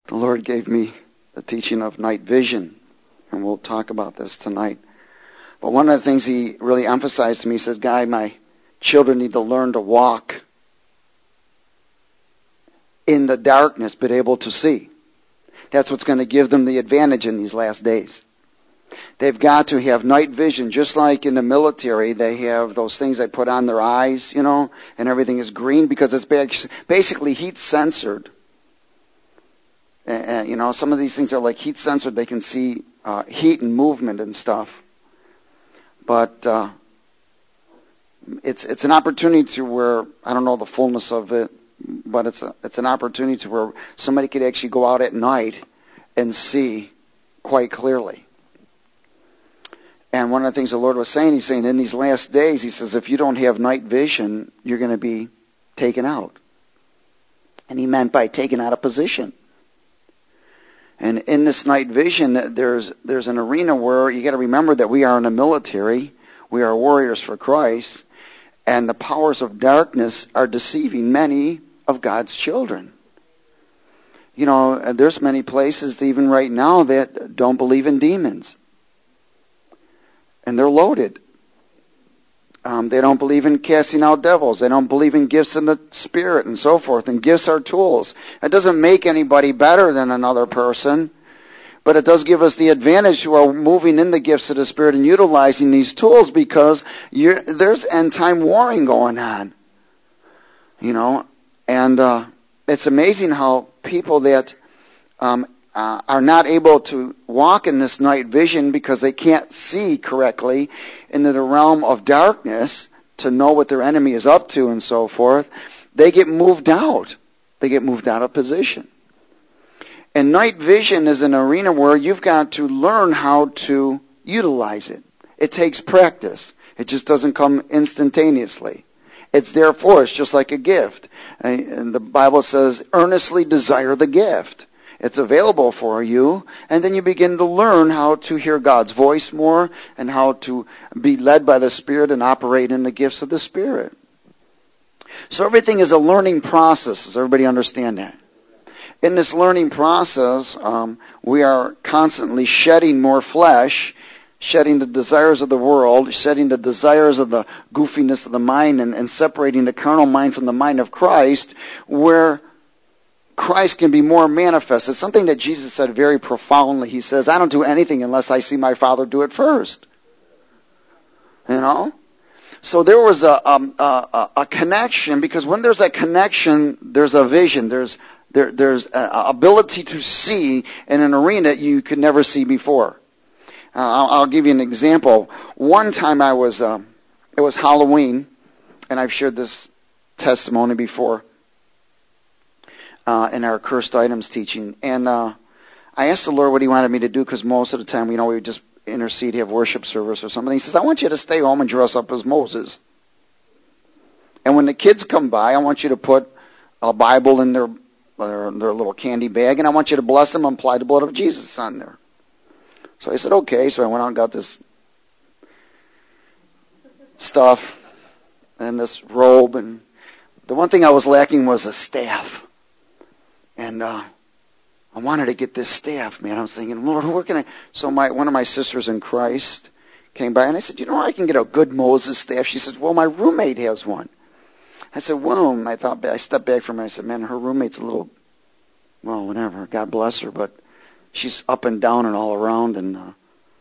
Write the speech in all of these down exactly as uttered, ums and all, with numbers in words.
the Lord gave me the teaching of night vision, and we'll talk about this tonight. But one of the things he really emphasized to me, he said, Guy, my children need to learn to walk in the darkness, but able to see. That's what's going to give them the advantage in these last days. They've got to have night vision, just like in the military, they have those things they put on their eyes, you know, and everything is green because it's basically heat censored. And, you know, some of these things are like heat censored. They can see uh, heat and movement and stuff. But uh, it's it's an opportunity to where, I don't know the fullness of it, but it's a, it's an opportunity to where somebody could actually go out at night and see quite clearly. And one of the things the Lord was saying, he's saying in these last days, he says, if you don't have night vision, you're going to be taken out. And he meant by taken out of position. And in this night vision, there's there's an arena where you got to remember that we are in the military, we are warriors for Christ, and the powers of darkness are deceiving many of God's children. You know, there's many places even right now that don't believe in demons. And they're loaded. Um, they don't believe in casting out devils. They don't believe in gifts in the Spirit and so forth. And gifts are tools. It doesn't make anybody better than another person. But it does give us the advantage who are moving in the gifts of the Spirit and utilizing these tools because you're, there's end-time warring going on. You know, and uh, it's amazing how people that um, uh, are not able to walk in this night vision because they can't see correctly into the realm of darkness to know what their enemy is up to and so forth, they get moved out. They get moved out of position. And night vision is an arena where you've got to learn how to utilize it. It takes practice. It just doesn't come instantaneously. It's there for us, just like a gift. And the Bible says, earnestly desire the gift. It's available for you, and then you begin to learn how to hear God's voice more and how to be led by the Spirit and operate in the gifts of the Spirit. So everything is a learning process. Does everybody understand that? In this learning process, um, we are constantly shedding more flesh, shedding the desires of the world, shedding the desires of the goofiness of the mind, and, and separating the carnal mind from the mind of Christ, where Christ can be more manifest. It's something that Jesus said very profoundly. He says, I don't do anything unless I see my Father do it first. You know? So there was a, um, a, a connection, because when there's a connection, there's a vision. There's there, there's an ability to see in an arena you could never see before. Uh, I'll, I'll give you an example. One time I was, uh, it was Halloween, and I've shared this testimony before. Uh, in our cursed items teaching. And uh, I asked the Lord what he wanted me to do, because most of the time, you know, we would just intercede, have worship service or something. He says, I want you to stay home and dress up as Moses. And when the kids come by, I want you to put a Bible in their, their, their little candy bag, and I want you to bless them and apply the blood of Jesus on there. So I said, okay. So I went out and got this stuff and this robe. And the one thing I was lacking was a staff. And uh, I wanted to get this staff, man. I was thinking, Lord, where can I? So my one of my sisters in Christ came by, and I said, you know where I can get a good Moses staff? She said, well, my roommate has one. I said, well, and I thought, I stepped back from her. I said, man, her roommate's a little, well, whatever. God bless her, but she's up and down and all around and uh,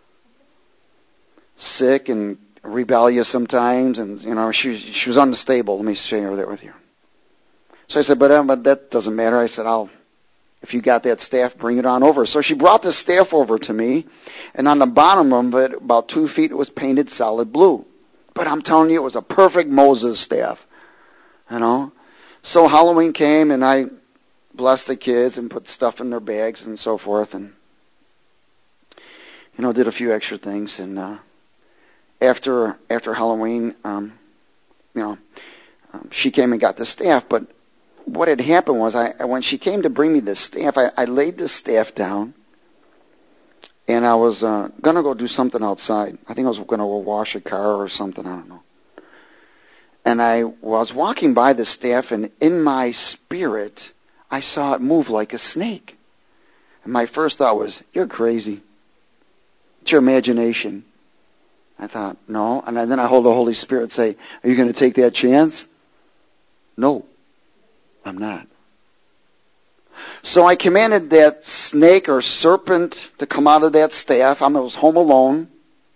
sick and rebellious sometimes, and you know, she she was unstable. Let me share that with you. So I said, but, uh, but that doesn't matter. I said, I'll, if you got that staff, bring it on over. So she brought the staff over to me, and on the bottom of it, about two feet, it was painted solid blue. But I'm telling you, it was a perfect Moses staff, you know. So Halloween came, and I blessed the kids and put stuff in their bags and so forth, and, you know, did a few extra things. And uh, after after Halloween, um, you know, um, she came and got the staff, but what had happened was, I when she came to bring me this staff, I, I laid the staff down, and I was uh, going to go do something outside. I think I was going to go wash a car or something, I don't know. And I was walking by the staff, and in my spirit, I saw it move like a snake. And my first thought was, you're crazy. It's your imagination. I thought, no. And then I hold the Holy Spirit say, are you going to take that chance? No, I'm not. So I commanded that snake or serpent to come out of that staff. I was home alone.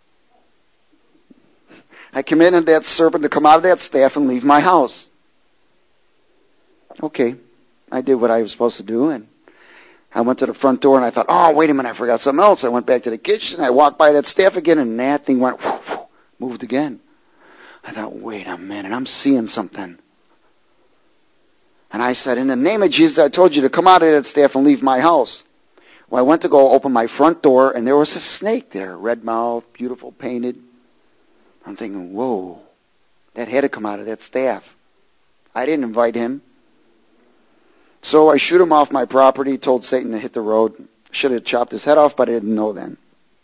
I commanded that serpent to come out of that staff and leave my house. Okay, I did what I was supposed to do, and I went to the front door, and I thought, oh, wait a minute, I forgot something else. I went back to the kitchen, I walked by that staff again, and that thing went, whoosh, whoosh, moved again. I thought, wait a minute, I'm seeing something. And I said, in the name of Jesus, I told you to come out of that staff and leave my house. Well, I went to go open my front door, and there was a snake there, red mouth, beautiful, painted. I'm thinking, whoa, that had to come out of that staff. I didn't invite him. So I shoot him off my property, told Satan to hit the road. Should have chopped his head off, but I didn't know then.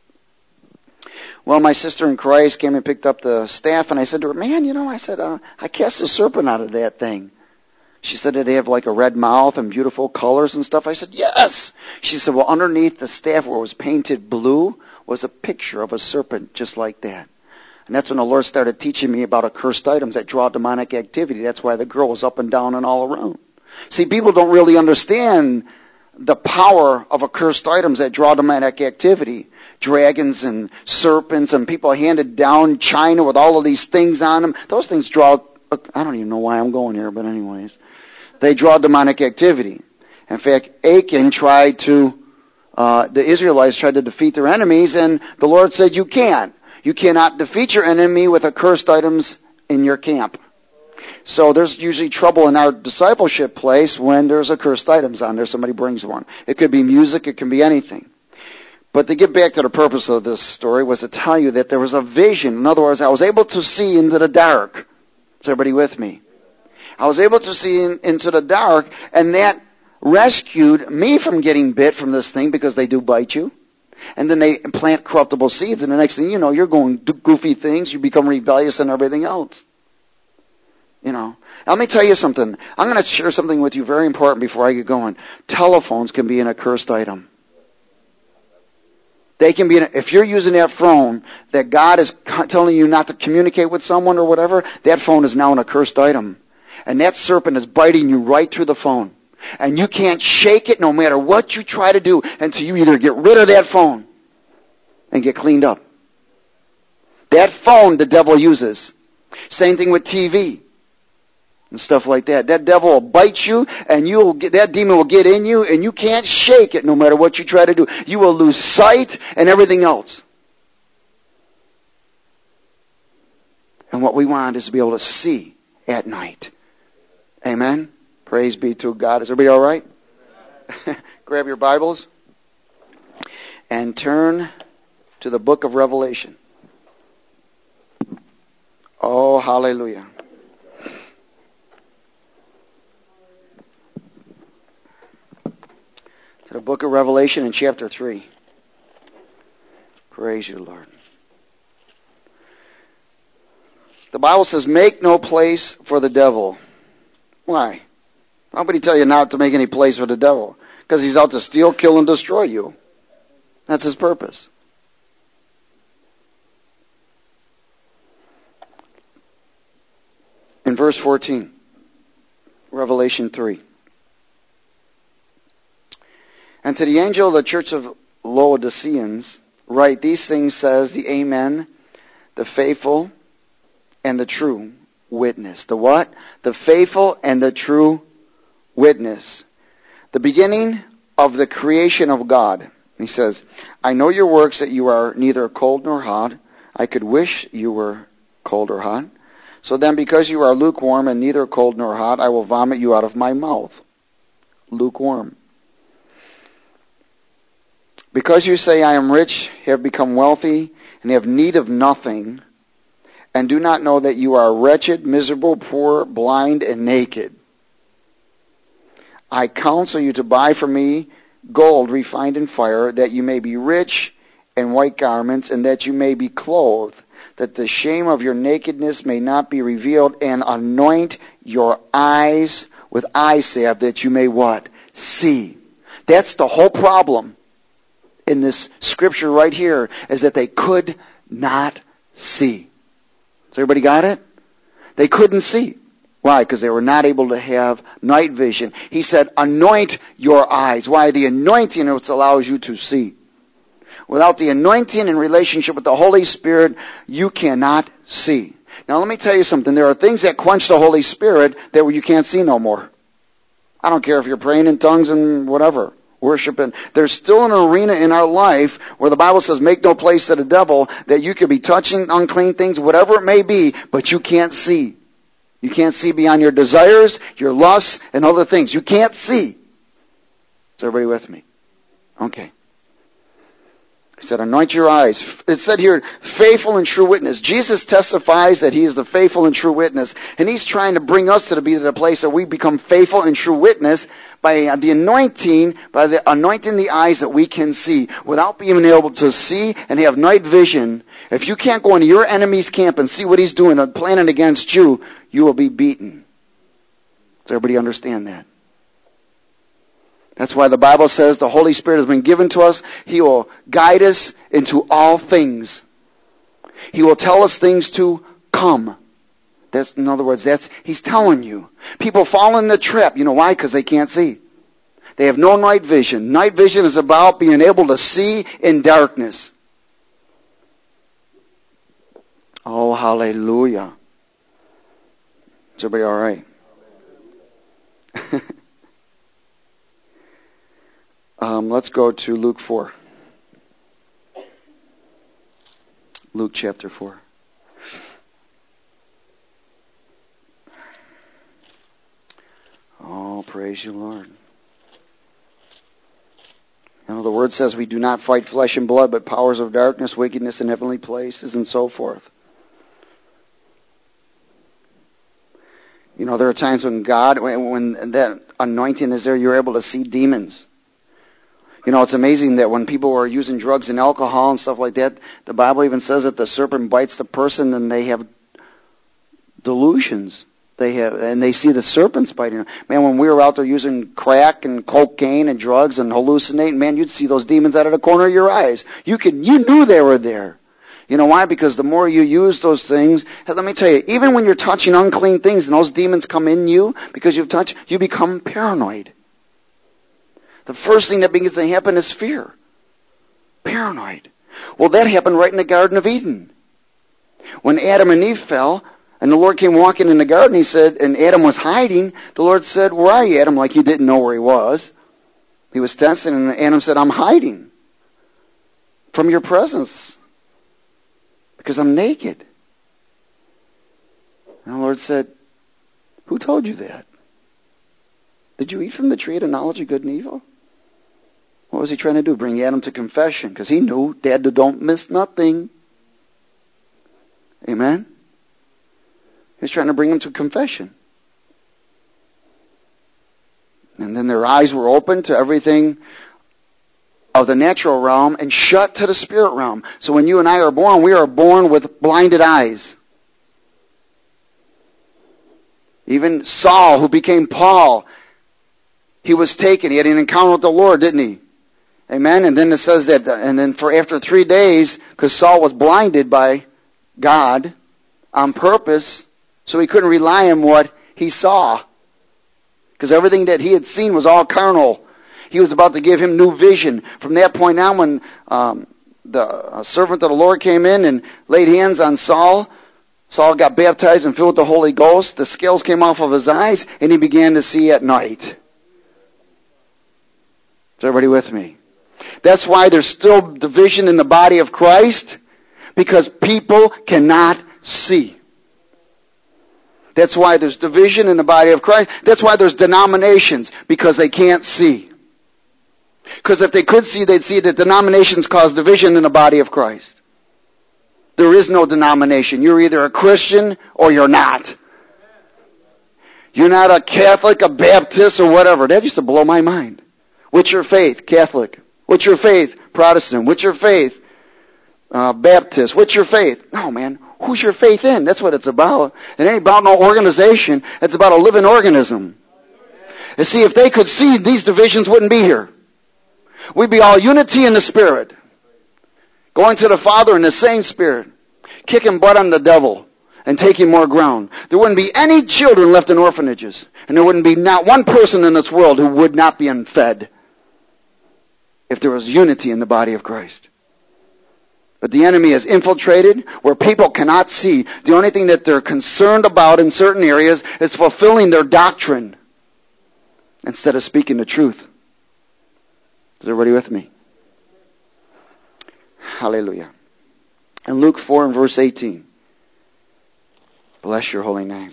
Well, my sister in Christ came and picked up the staff, and I said to her, man, you know, I said, uh, I cast a serpent out of that thing. She said, did it have like a red mouth and beautiful colors and stuff? I said, yes. She said, well, underneath the staff where it was painted blue was a picture of a serpent just like that. And that's when the Lord started teaching me about accursed items that draw demonic activity. That's why the girl was up and down and all around. See, people don't really understand the power of accursed items that draw demonic activity. Dragons and serpents, and people handed down China with all of these things on them. Those things draw, I don't even know why I'm going here, but anyways. They draw demonic activity. In fact, Achan tried to, uh, the Israelites tried to defeat their enemies, and the Lord said, you can't. You cannot defeat your enemy with accursed items in your camp. So there's usually trouble in our discipleship place when there's accursed items on there. Somebody brings one. It could be music. It can be anything. But to get back to the purpose of this story was to tell you that there was a vision. In other words, I was able to see into the dark. Is everybody with me? I was able to see in, into the dark, and that rescued me from getting bit from this thing, because they do bite you. And then they plant corruptible seeds, and the next thing you know, you're going do goofy things, you become rebellious and everything else. You know. Let me tell you something. I'm going to share something with you very important before I get going. Telephones can be an accursed item. They can be, an, if you're using that phone that God is telling you not to communicate with someone or whatever, that phone is now an accursed item. And that serpent is biting you right through the phone. And you can't shake it no matter what you try to do until you either get rid of that phone and get cleaned up. That phone the devil uses. Same thing with T V and stuff like that. That devil will bite you, and you'll get, that demon will get in you, and you can't shake it no matter what you try to do. You will lose sight and everything else. And what we want is to be able to see at night. Amen? Praise be to God. Is everybody all right? Grab your Bibles and turn to the book of Revelation. Oh, hallelujah. To the book of Revelation in chapter three. Praise you, Lord. The Bible says, make no place for the devil. Why? Nobody tell you not to make any place for the devil. Because he's out to steal, kill, and destroy you. That's his purpose. In verse fourteen, Revelation three. And to the angel of the church of Laodiceans, write, these things says the Amen, the faithful and the true witness. The what? The faithful and the true witness. The beginning of the creation of God. He says, I know your works, that you are neither cold nor hot. I could wish you were cold or hot. So then, because you are lukewarm and neither cold nor hot, I will vomit you out of my mouth. Lukewarm. Because you say, I am rich, have become wealthy, and have need of nothing, and do not know that you are wretched, miserable, poor, blind, and naked. I counsel you to buy from me gold refined in fire, that you may be rich, and white garments, and that you may be clothed, that the shame of your nakedness may not be revealed, and anoint your eyes with eye salve, that you may what? See. That's the whole problem. in this scripture right here is that they could not see. Has everybody got it? They couldn't see. Why? Because they were not able to have night vision. He said, anoint your eyes. Why? The anointing is what allows you to see. Without the anointing and relationship with the Holy Spirit, you cannot see. Now let me tell you something. There are things that quench the Holy Spirit that you can't see no more. I don't care if you're praying in tongues and whatever, worshiping. There's still an arena in our life where the Bible says, make no place to the devil, that you could be touching unclean things, whatever it may be, but you can't see. You can't see beyond your desires, your lusts, and other things. You can't see. Is everybody with me? Okay. He said, anoint your eyes. It said here, faithful and true witness. Jesus testifies that he is the faithful and true witness. And he's trying to bring us to be to the place that we become faithful and true witness by the anointing, by the anointing the eyes that we can see. Without being able to see and have night vision, if you can't go into your enemy's camp and see what he's doing and planning against you, you will be beaten. Does everybody understand that? That's why the Bible says the Holy Spirit has been given to us. He will guide us into all things. He will tell us things to come. That's, in other words, that's he's telling you. People fall in the trap. You know why? Because they can't see. They have no night vision. Night vision is about being able to see in darkness. Oh, hallelujah. Is everybody all right? um, let's go to Luke four. Luke chapter four. Oh, praise you, Lord. You know, the word says we do not fight flesh and blood, but powers of darkness, wickedness in heavenly places, and so forth. You know, there are times when God, when, when that anointing is there, you're able to see demons. You know, it's amazing that when people are using drugs and alcohol and stuff like that, the Bible even says that the serpent bites the person and they have delusions. They have, and they see the serpents biting them. Man, when we were out there using crack and cocaine and drugs and hallucinating, man, you'd see those demons out of the corner of your eyes. You can, you knew they were there. You know why? Because the more you use those things, let me tell you, even when you're touching unclean things and those demons come in you because you've touched, you become paranoid. The first thing that begins to happen is fear. Paranoid. Well, that happened right in the Garden of Eden. When Adam and Eve fell, and the Lord came walking in the garden, he said, and Adam was hiding, the Lord said, where are you, Adam? Like he didn't know where he was. He was testing, and Adam said, I'm hiding from your presence. Because I'm naked. And the Lord said, who told you that? Did you eat from the tree of the knowledge of good and evil? What was he trying to do? Bring Adam to confession. Because he knew Dad don't miss nothing. Amen? He was trying to bring him to confession. And then their eyes were open to everything of the natural realm and shut to the spirit realm. So when you and I are born, we are born with blinded eyes. Even Saul, who became Paul, he was taken. He had an encounter with the Lord, didn't he? Amen. And then it says that, and then for after three days, because Saul was blinded by God on purpose, so he couldn't rely on what he saw. Because everything that he had seen was all carnal. He was about to give him new vision. From that point on, when um, the uh, servant of the Lord came in and laid hands on Saul, Saul got baptized and filled with the Holy Ghost. The scales came off of his eyes, and he began to see at night. Is everybody with me? That's why there's still division in the body of Christ, because people cannot see. That's why there's division in the body of Christ. That's why there's denominations, because they can't see. Because if they could see, they'd see that denominations cause division in the body of Christ. There is no denomination. You're either a Christian or you're not. You're not a Catholic, a Baptist, or whatever. That used to blow my mind. What's your faith? Catholic. What's your faith? Protestant. What's your faith? Uh, Baptist. What's your faith? No, man. Who's your faith in? That's what it's about. It ain't about no organization. It's about a living organism. You see, if they could see, these divisions wouldn't be here. We'd be all unity in the Spirit. Going to the Father in the same Spirit. Kicking butt on the devil and taking more ground. There wouldn't be any children left in orphanages. And there wouldn't be not one person in this world who would not be unfed if there was unity in the body of Christ. But the enemy has infiltrated where people cannot see. The only thing that they're concerned about in certain areas is fulfilling their doctrine instead of speaking the truth. Is everybody with me? Hallelujah. In Luke four and verse eighteen. Bless your holy name.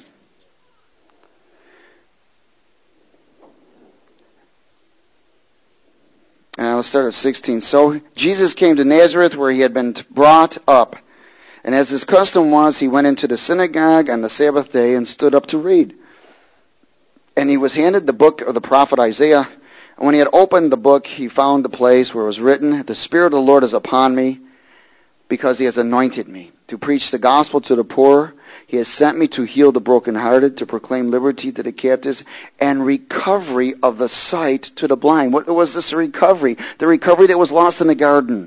And let's start at sixteen. So Jesus came to Nazareth where he had been brought up. And as his custom was, he went into the synagogue on the Sabbath day and stood up to read. And he was handed the book of the prophet Isaiah. And when he had opened the book, he found the place where it was written, "The Spirit of the Lord is upon me, because he has anointed me to preach the gospel to the poor. He has sent me to heal the brokenhearted, to proclaim liberty to the captives, and recovery of the sight to the blind." What was this recovery? The recovery that was lost in the garden.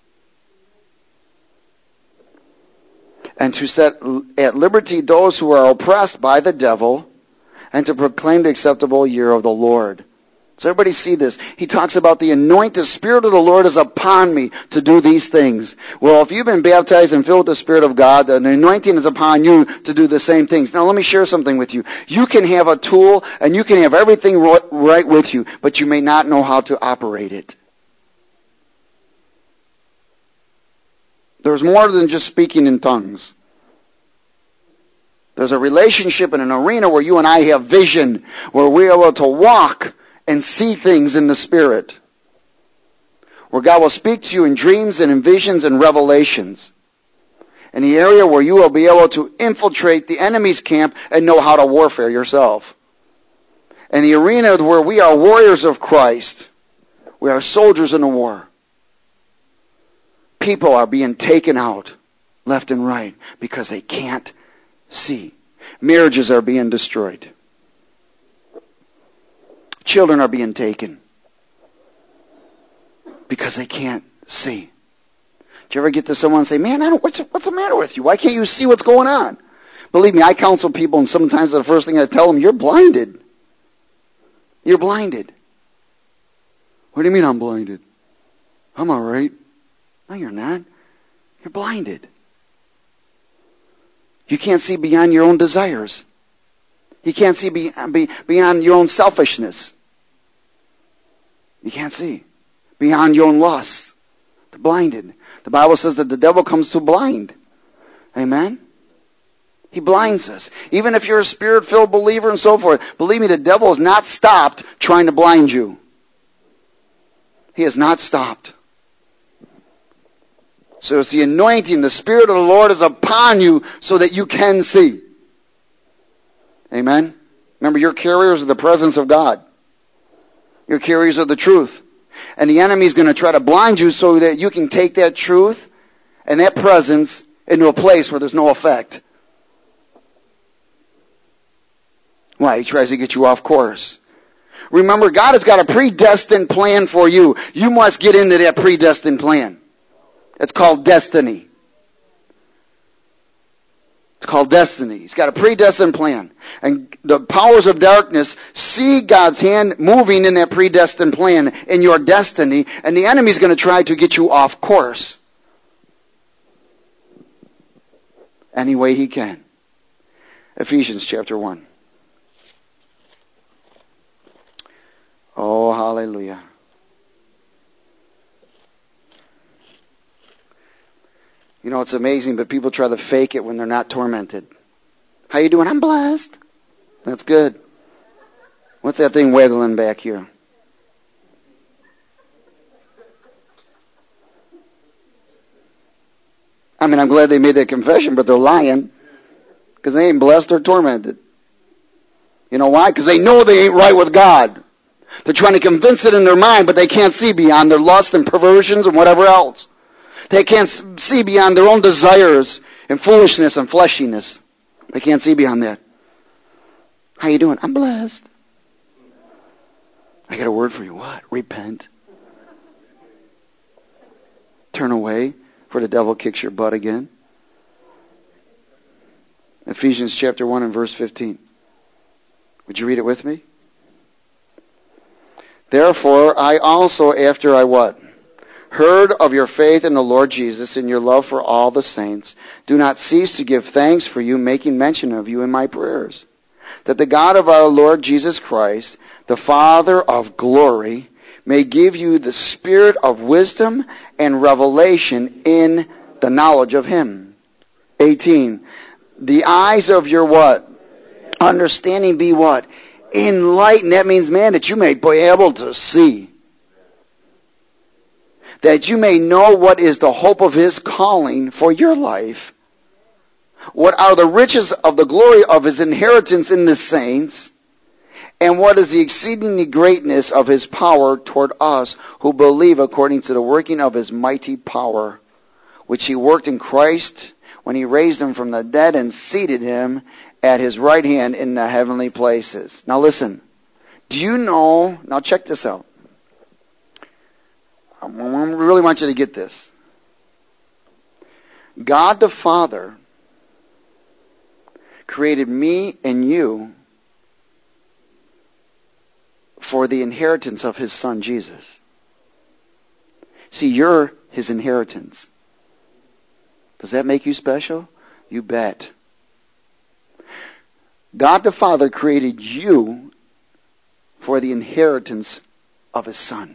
And to set at liberty those who are oppressed by the devil, and to proclaim the acceptable year of the Lord. Does everybody see this? He talks about the anointed, the Spirit of the Lord is upon me to do these things. Well, if you've been baptized and filled with the Spirit of God, then the anointing is upon you to do the same things. Now let me share something with you. You can have a tool and you can have everything right with you, but you may not know how to operate it. There's more than just speaking in tongues. There's a relationship in an arena where you and I have vision, where we're able to walk and see things in the Spirit. Where God will speak to you in dreams and in visions and revelations. In the area where you will be able to infiltrate the enemy's camp and know how to warfare yourself. In the arena where we are warriors of Christ. We are soldiers in the war. People are being taken out left and right because they can't see. Marriages are being destroyed. Children are being taken because they can't see. Do you ever get to someone and say, "Man, I don't, what's, what's the matter with you? Why can't you see what's going on?" Believe me, I counsel people, and sometimes the first thing I tell them, "You're blinded. You're blinded." "What do you mean I'm blinded?" "I'm all right." "No, you're not. You're blinded. You can't see beyond your own desires. You can't see beyond your own selfishness. You can't see beyond your own lusts. They're blinded. The Bible says that the devil comes to blind. Amen? He blinds us. Even if you're a Spirit-filled believer and so forth, believe me, the devil has not stopped trying to blind you. He has not stopped. So it's the anointing. The Spirit of the Lord is upon you so that you can see. Amen? Remember, you're carriers of the presence of God. You're carriers of the truth. And the enemy's going to try to blind you so that you can take that truth and that presence into a place where there's no effect. Why? He tries to get you off course. Remember, God has got a predestined plan for you. You must get into that predestined plan. It's called destiny. It's called destiny. He's got a predestined plan. And the powers of darkness see God's hand moving in that predestined plan in your destiny. And the enemy's going to try to get you off course any way he can. Ephesians chapter one. Oh, hallelujah. You know, it's amazing, but people try to fake it when they're not tormented. "How you doing?" "I'm blessed." That's good. What's that thing wiggling back here? I mean, I'm glad they made that confession, but they're lying. Because they ain't blessed or tormented. You know why? Because they know they ain't right with God. They're trying to convince it in their mind, but they can't see beyond their lust and perversions and whatever else. They can't see beyond their own desires and foolishness and fleshiness. They can't see beyond that. "How you doing?" "I'm blessed." "I got a word for you." "What?" "Repent." turn away for the devil kicks your butt again. Ephesians chapter one and verse fifteen. Would you read it with me? Therefore, I also, after I what? Heard of your faith in the Lord Jesus and your love for all the saints, do not cease to give thanks for you, making mention of you in my prayers, that the God of our Lord Jesus Christ, the Father of glory, may give you the spirit of wisdom and revelation in the knowledge of him. eighteen. The eyes of your what? Understanding be what? Enlightened. That means, man, that you may be able to see. That you may know what is the hope of his calling for your life. What are the riches of the glory of his inheritance in the saints. And what is the exceeding greatness of his power toward us who believe according to the working of his mighty power, which he worked in Christ when he raised him from the dead and seated him at his right hand in the heavenly places. Now listen, do you know, now check this out. I really want you to get this. God the Father created me and you for the inheritance of his Son Jesus. See, you're his inheritance. Does that make you special? You bet. God the Father created you for the inheritance of his Son.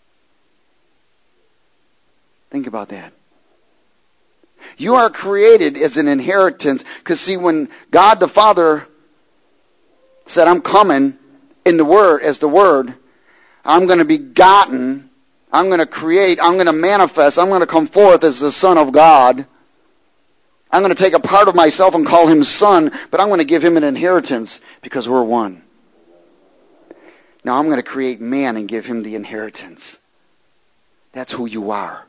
Think about that. You are created as an inheritance. Because see, when God the Father said, I'm coming in the Word, as the Word, I'm going to be begotten, I'm going to create, I'm going to manifest, I'm going to come forth as the Son of God. I'm going to take a part of myself and call him Son, but I'm going to give him an inheritance because we're one. Now I'm going to create man and give him the inheritance. That's who you are.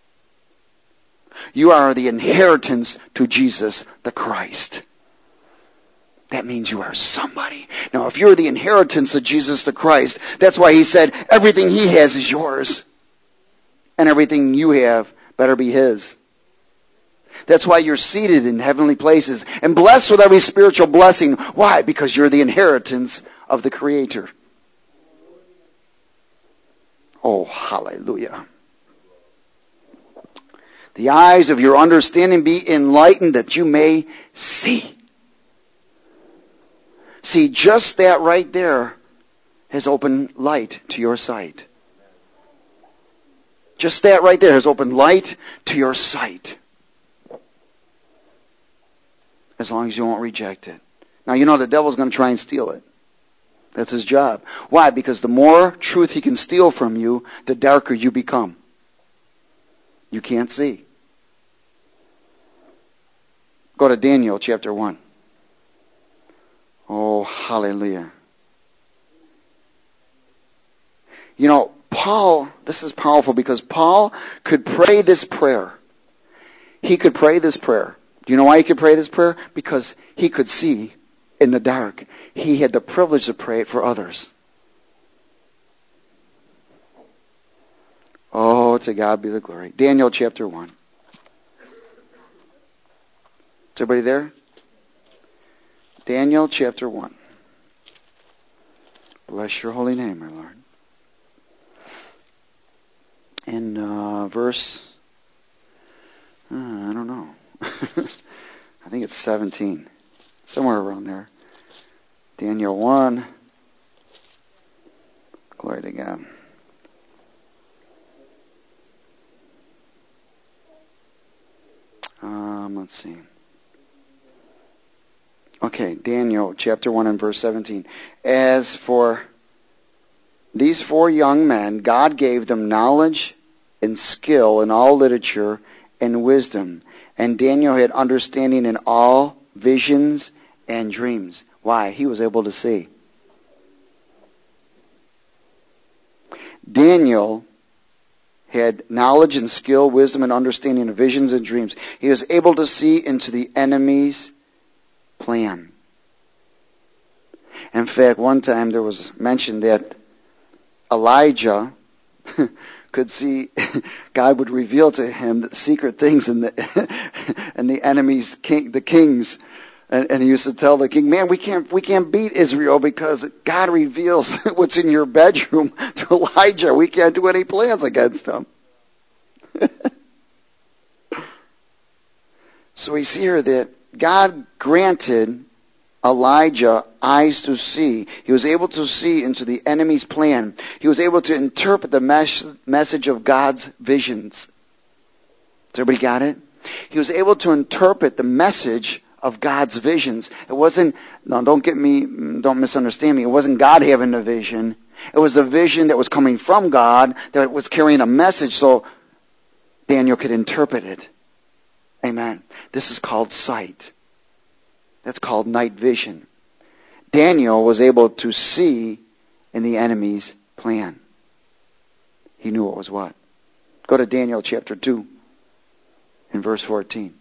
You are the inheritance to Jesus the Christ. That means you are somebody. Now, if you're the inheritance of Jesus the Christ, that's why he said everything he has is yours. And everything you have better be his. That's why you're seated in heavenly places and blessed with every spiritual blessing. Why? Because you're the inheritance of the Creator. Oh, hallelujah. The eyes of your understanding be enlightened that you may see. See, just that right there has opened light to your sight. Just that right there has opened light to your sight. As long as you won't reject it. Now, you know the devil's going to try and steal it. That's his job. Why? Because the more truth he can steal from you, the darker you become. You can't see. Go to Daniel chapter one. Oh, hallelujah. You know, Paul, this is powerful because Paul could pray this prayer. He could pray this prayer. Do you know why he could pray this prayer? Because he could see in the dark. He had the privilege to pray it for others. Oh, to God be the glory. Daniel chapter one. Is everybody there? Daniel chapter one. Bless your holy name, my Lord. In uh, verse, uh, I don't know. I think it's seventeen. Somewhere around there. Daniel one. Glory to God. Um, let's see. Okay, Daniel chapter one and verse seventeen. As for these four young men, God gave them knowledge and skill in all literature and wisdom. And Daniel had understanding in all visions and dreams. Why? He was able to see. Daniel had knowledge and skill, wisdom and understanding of visions and dreams. He was able to see into the enemy's plan. In fact, one time there was mentioned that Elijah could see, God would reveal to him the secret things in the and the enemies, king, the kings. And, and he used to tell the king, man, we can't we can't beat Israel because God reveals what's in your bedroom to Elijah. We can't do any plans against them. So we see here that God granted Elijah eyes to see. He was able to see into the enemy's plan. He was able to interpret the mes- message of God's visions. Has everybody got it? He was able to interpret the message of God's visions. It wasn't, no, don't get me, don't misunderstand me. It wasn't God having the vision. It was a vision that was coming from God that was carrying a message so Daniel could interpret it. Amen. This is called sight. That's called night vision. Daniel was able to see in the enemy's plan. He knew what was what. Go to Daniel chapter two and verse fourteen.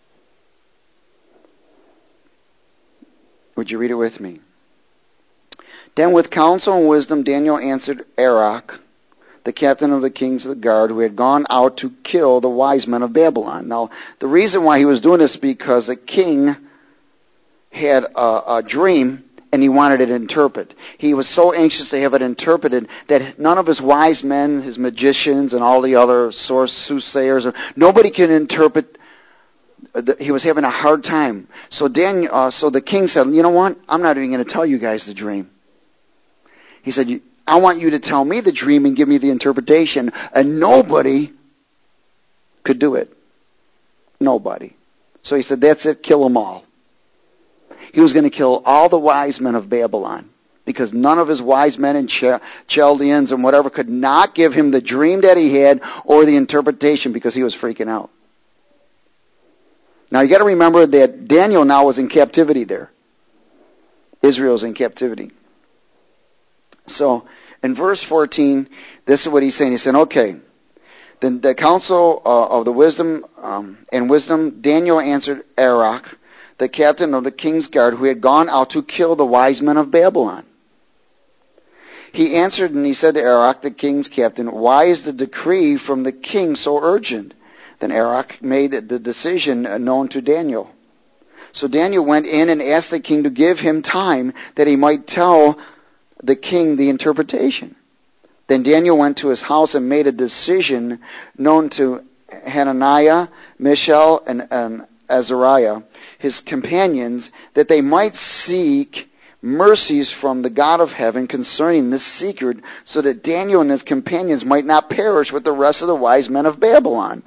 Would you read it with me? Then with counsel and wisdom Daniel answered Arioch, the captain of the kings of the guard, who had gone out to kill the wise men of Babylon. Now, the reason why he was doing this is because the king had a, a dream and he wanted it interpreted. He was so anxious to have it interpreted that none of his wise men, his magicians, and all the other source soothsayers, nobody can interpret. He was having a hard time. So Daniel, uh, so the king said, you know what? I'm not even going to tell you guys the dream. He said, I want you to tell me the dream and give me the interpretation. And nobody could do it. Nobody. So he said, that's it, kill them all. He was going to kill all the wise men of Babylon because none of his wise men and Ch- Chaldeans and whatever could not give him the dream that he had or the interpretation because he was freaking out. Now you got to remember that Daniel now was in captivity there. Israel's in captivity. So in verse fourteen, this is what he's saying. He said, okay, then the counsel uh, of the wisdom um, and wisdom, Daniel answered Arioch, the captain of the king's guard, who had gone out to kill the wise men of Babylon. He answered and he said to Arioch, the king's captain, why is the decree from the king so urgent? Then Arioch made the decision known to Daniel. So Daniel went in and asked the king to give him time that he might tell the king the interpretation. Then Daniel went to his house and made a decision known to Hananiah, Mishael, and, and Azariah, his companions, that they might seek mercies from the God of heaven concerning this secret, so that Daniel and his companions might not perish with the rest of the wise men of Babylon.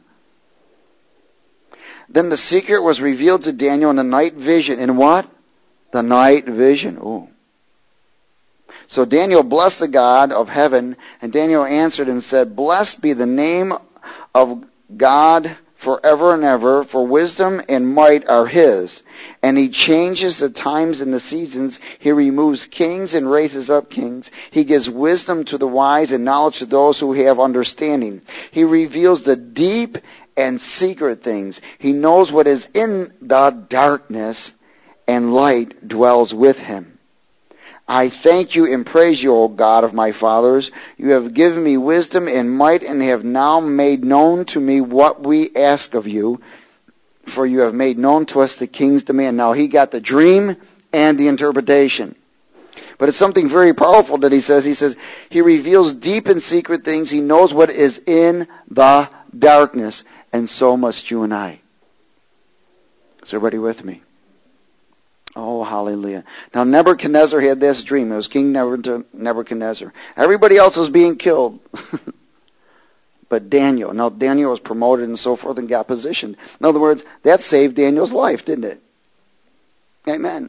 Then the secret was revealed to Daniel in the night vision. In what? The night vision. Ooh. So Daniel blessed the God of heaven, and Daniel answered and said, blessed be the name of God forever and ever, for wisdom and might are his. And he changes the times and the seasons. He removes kings and raises up kings. He gives wisdom to the wise and knowledge to those who have understanding. He reveals the deep and secret things. He knows what is in the darkness, and light dwells with him. I thank you and praise you, O God of my fathers. You have given me wisdom and might, and have now made known to me what we ask of you. For you have made known to us the king's demand. Now he got the dream and the interpretation. But it's something very powerful that he says. He says, he reveals deep and secret things. He knows what is in the darkness. And so must you and I. Is everybody with me? Oh, hallelujah. Now Nebuchadnezzar had this dream. It was King Nebuchadnezzar. Everybody else was being killed. But Daniel. Now Daniel was promoted and so forth and got positioned. In other words, that saved Daniel's life, didn't it? Amen.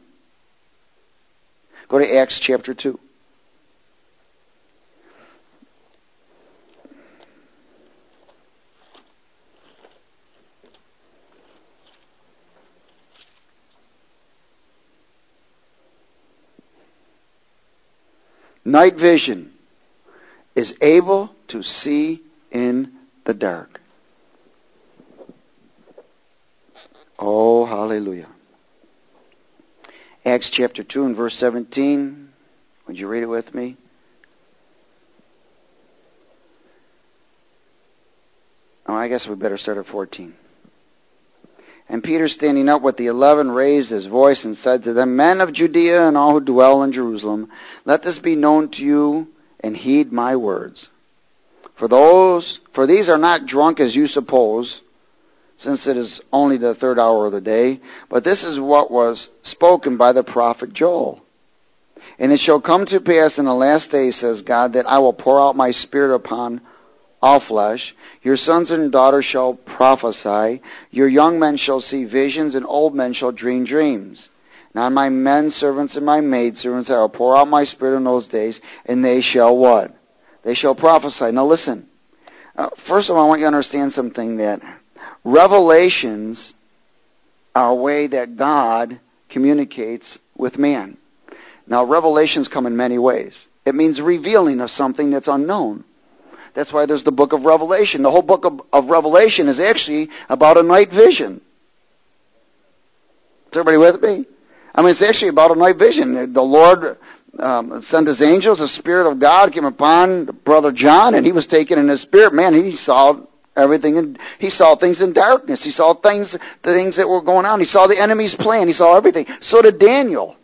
Go to Acts chapter two. Night vision is able to see in the dark. Oh, hallelujah. Acts chapter two and verse seventeen. Would you read it with me? Oh, I guess we better start at fourteen. And Peter, standing up with the eleven, raised his voice and said to them, Men of Judea and all who dwell in Jerusalem, let this be known to you, and heed my words. For those, for these are not drunk as you suppose, since it is only the third hour of the day, but this is what was spoken by the prophet Joel. And it shall come to pass in the last days, says God, that I will pour out my spirit upon all flesh. Your sons and daughters shall prophesy. Your young men shall see visions, and old men shall dream dreams. And on my men servants and my maid servants I will pour out my spirit in those days, and they shall what? They shall prophesy. Now listen. Uh, first of all, I want you to understand something, that revelations are a way that God communicates with man. Now, revelations come in many ways. It means revealing of something that's unknown. That's why there's the book of Revelation. The whole book of, of Revelation is actually about a night vision. Is everybody with me? I mean, it's actually about a night vision. The Lord um, sent his angels. The Spirit of God came upon Brother John, and he was taken in his spirit. Man, he saw everything, and he saw things in darkness. He saw things, the things that were going on. He saw the enemy's plan. He saw everything. So did Daniel.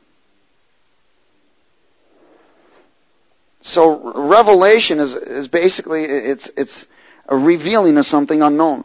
So revelation is is basically it's it's a revealing of something unknown.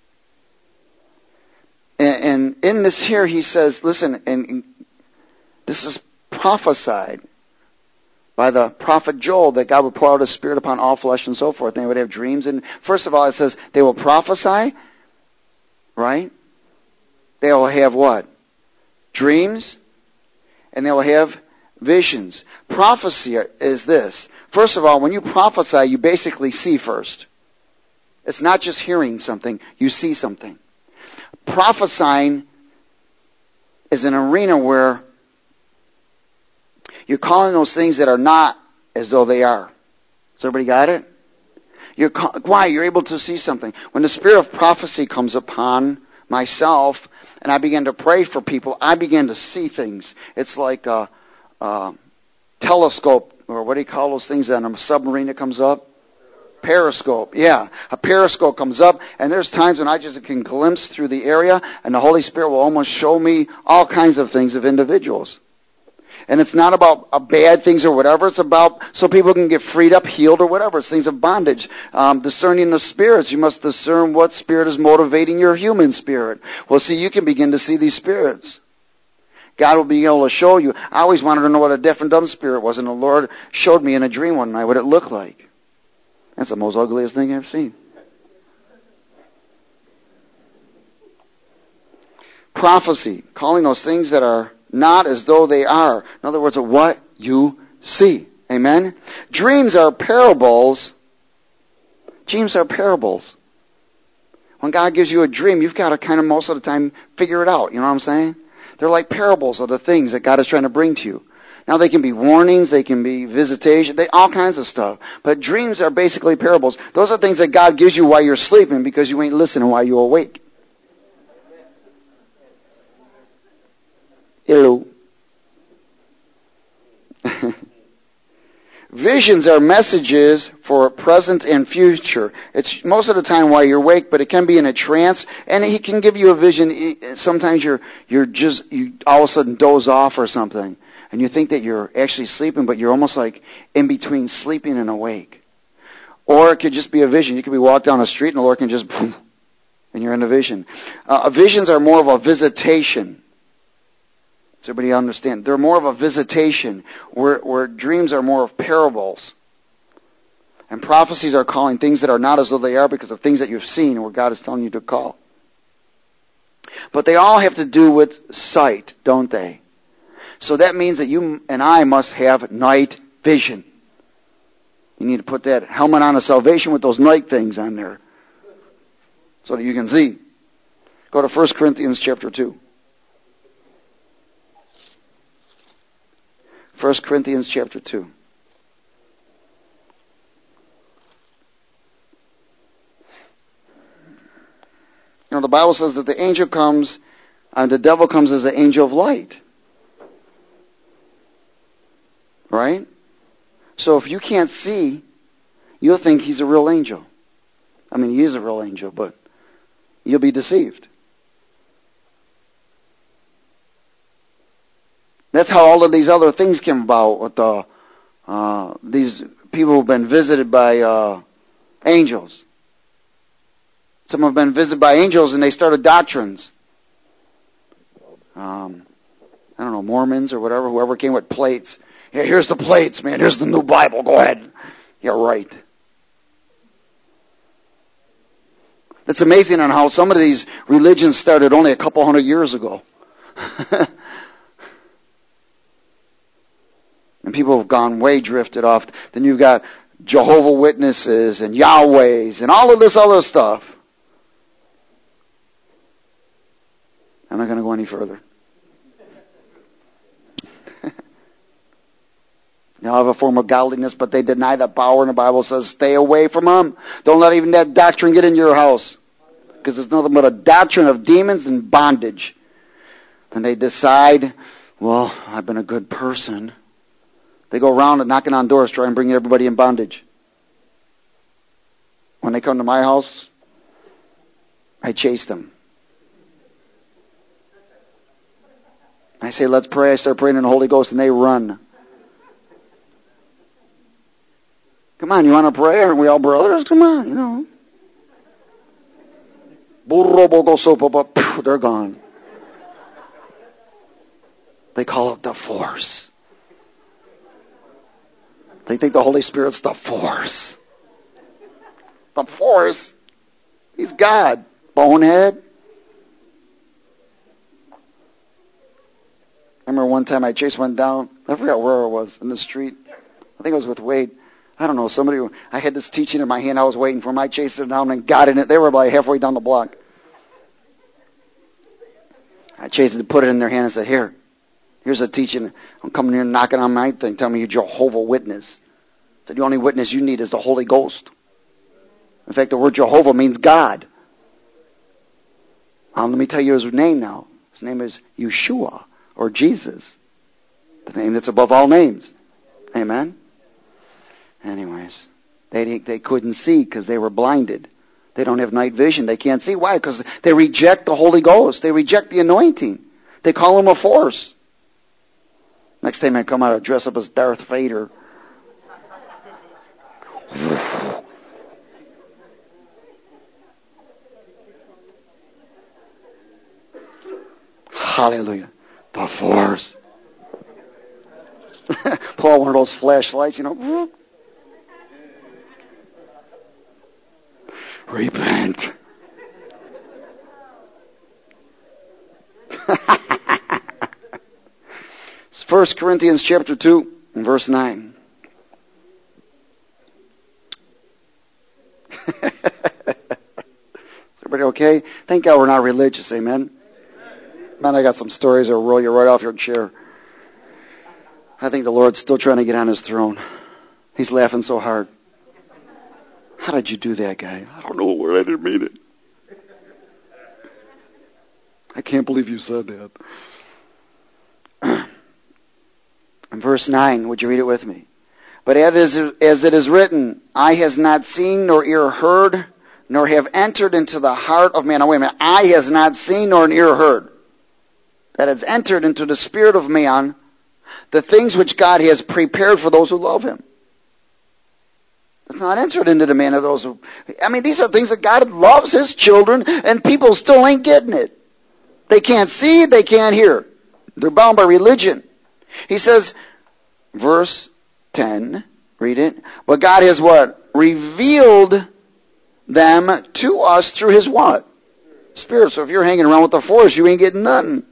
And, and in this here, he says, listen, and, and this is prophesied by the prophet Joel, that God would pour out his spirit upon all flesh and so forth. And they would have dreams. And first of all, it says they will prophesy, right? They will have what? Dreams. And they will have visions. Prophecy is this. First of all, when you prophesy, you basically see first. It's not just hearing something. You see something. Prophesying is an arena where you're calling those things that are not as though they are. Has everybody got it? You're call- why? You're able to see something. When the spirit of prophecy comes upon myself and I begin to pray for people, I begin to see things. It's like a, a telescope, or what do you call those things on a submarine that comes up? Periscope. Yeah. A periscope comes up, and there's times when I just can glimpse through the area, and the Holy Spirit will almost show me all kinds of things of individuals. And it's not about uh, bad things or whatever. It's about so people can get freed up, healed, or whatever. It's things of bondage. Um, discerning the spirits. You must discern what spirit is motivating your human spirit. Well, see, you can begin to see these spirits. God will be able to show you. I always wanted to know what a deaf and dumb spirit was, and the Lord showed me in a dream one night what it looked like. That's the most ugliest thing I've seen. Prophecy, calling those things that are not as though they are. In other words, what you see. Amen? Dreams are parables. Dreams are parables. When God gives you a dream, you've got to kind of most of the time figure it out. You know what I'm saying? They're like parables of the things that God is trying to bring to you. Now they can be warnings, they can be visitation, they all kinds of stuff. But dreams are basically parables. Those are things that God gives you while you're sleeping because you ain't listening while you're awake. Hello. Visions are messages for present and future. It's most of the time while you're awake, but it can be in a trance, and he can give you a vision. Sometimes you're you're just you all of a sudden doze off or something, and you think that you're actually sleeping, but you're almost like in between sleeping and awake. Or it could just be a vision. You could be walking down the street, and the Lord can just boom, and you're in a vision. Uh, visions are more of a visitation. Does everybody understand? They're more of a visitation, where, where dreams are more of parables. And prophecies are calling things that are not as though they are because of things that you've seen, where God is telling you to call. But they all have to do with sight, don't they? So that means that you and I must have night vision. You need to put that helmet on of salvation with those night things on there, so that you can see. Go to First Corinthians chapter two. First Corinthians chapter two. You know, the Bible says that the angel comes, and the devil comes as the angel of light. Right? So if you can't see, you'll think he's a real angel. I mean, he is a real angel, but you'll be deceived. That's how all of these other things came about with the, uh, these people who've been visited by uh, angels. Some have been visited by angels and they started doctrines. Um, I don't know, Mormons or whatever, whoever came with plates. Yeah, here's the plates, man. Here's the new Bible. Go ahead. Yeah, right. It's amazing on how some of these religions started only a couple hundred years ago. And people have gone way drifted off. Then you've got Jehovah Witnesses and Yahwehs and all of this other stuff. I'm not going to go any further. They all have a form of godliness, but they deny the power, and the Bible says, stay away from them. Don't let even that doctrine get into your house. Because it's nothing but a doctrine of demons and bondage. And they decide, well, I've been a good person. They go around and knocking on doors trying to bring everybody in bondage. When they come to my house, I chase them. I say, let's pray. I start praying in the Holy Ghost, and they run. Come on, you want to pray? Aren't we all brothers? Come on, you know. They're gone. They call it the force. They think the Holy Spirit's the force. The force? He's God. Bonehead. I remember one time I chased one down. I forgot where it was, in the street. I think it was with Wade. I don't know, somebody, I had this teaching in my hand I was waiting for them. I chased it down and got in it. They were about halfway down the block. I chased it and put it in their hand and said, here, here's a teaching. I'm coming here knocking on my thing, telling me you're Jehovah Witness. I said, the only witness you need is the Holy Ghost. In fact, the word Jehovah means God. Um, let me tell you his name now. His name is Yeshua, or Jesus. The name that's above all names. Amen? Anyways, they they couldn't see because they were blinded. They don't have night vision. They can't see. Why? Because they reject the Holy Ghost. They reject the anointing. They call him a force. Next time I come out, I'll dress up as Darth Vader. Hallelujah. The force. Pull out one of those flashlights, you know. Repent. It's First Corinthians chapter two and verse nine. Everybody okay? Thank God we're not religious, amen? Man, I got some stories that will roll you right off your chair. I think the Lord's still trying to get on his throne. He's laughing so hard. How did you do that, guy? I don't know, Lord. I didn't mean it. I can't believe you said that. In verse nine, would you read it with me? But as it is written, eye has not seen, nor ear heard, nor have entered into the heart of man. Now wait a minute. Eye has not seen, nor an ear heard. That has entered into the spirit of man, the things which God has prepared for those who love him. It's not entered into the man of those who... I mean, these are things that God loves his children, and people still ain't getting it. They can't see, they can't hear. They're bound by religion. He says, verse ten, read it. But God has what? Revealed them to us through his what? Spirit. So if you're hanging around with the force, you ain't getting nothing.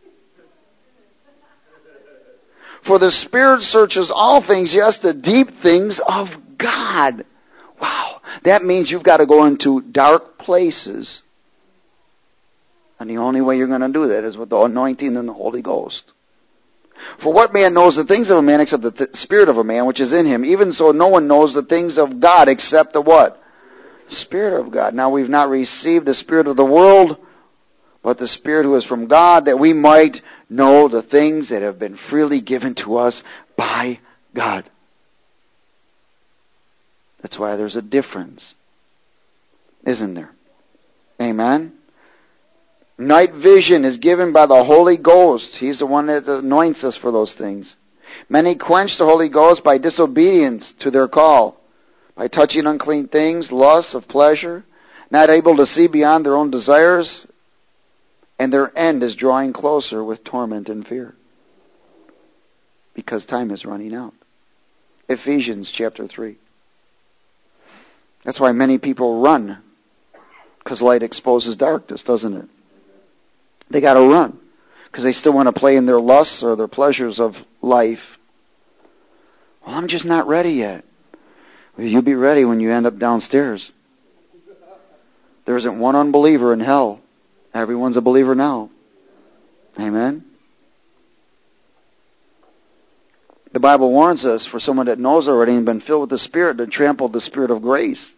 For the Spirit searches all things, yes, the deep things of God. Wow. That means you've got to go into dark places. And the only way you're going to do that is with the anointing and the Holy Ghost. For what man knows the things of a man except the th- spirit of a man which is in him? Even so, no one knows the things of God except the what? Spirit of God. Now we've not received the spirit of the world, but the Spirit who is from God, that we might know the things that have been freely given to us by God. That's why there's a difference isn't there? Amen? Night vision is given by the Holy Ghost. He's the one that anoints us for those things. Many quench the Holy Ghost by disobedience to their call, by touching unclean things, lusts of pleasure, not able to see beyond their own desires, and their end is drawing closer with torment and fear, because time is running out. Ephesians chapter three. That's why many people run, because light exposes darkness, doesn't it? They got to run, because they still want to play in their lusts or their pleasures of life. Well, I'm just not ready yet. Well, you'll be ready when you end up downstairs. There isn't one unbeliever in hell. Everyone's a believer now. Amen? The Bible warns us, for someone that knows already and been filled with the Spirit, to trample the Spirit of grace.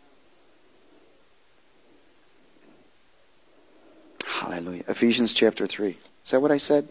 Hallelujah. Ephesians chapter three. Is that what I said?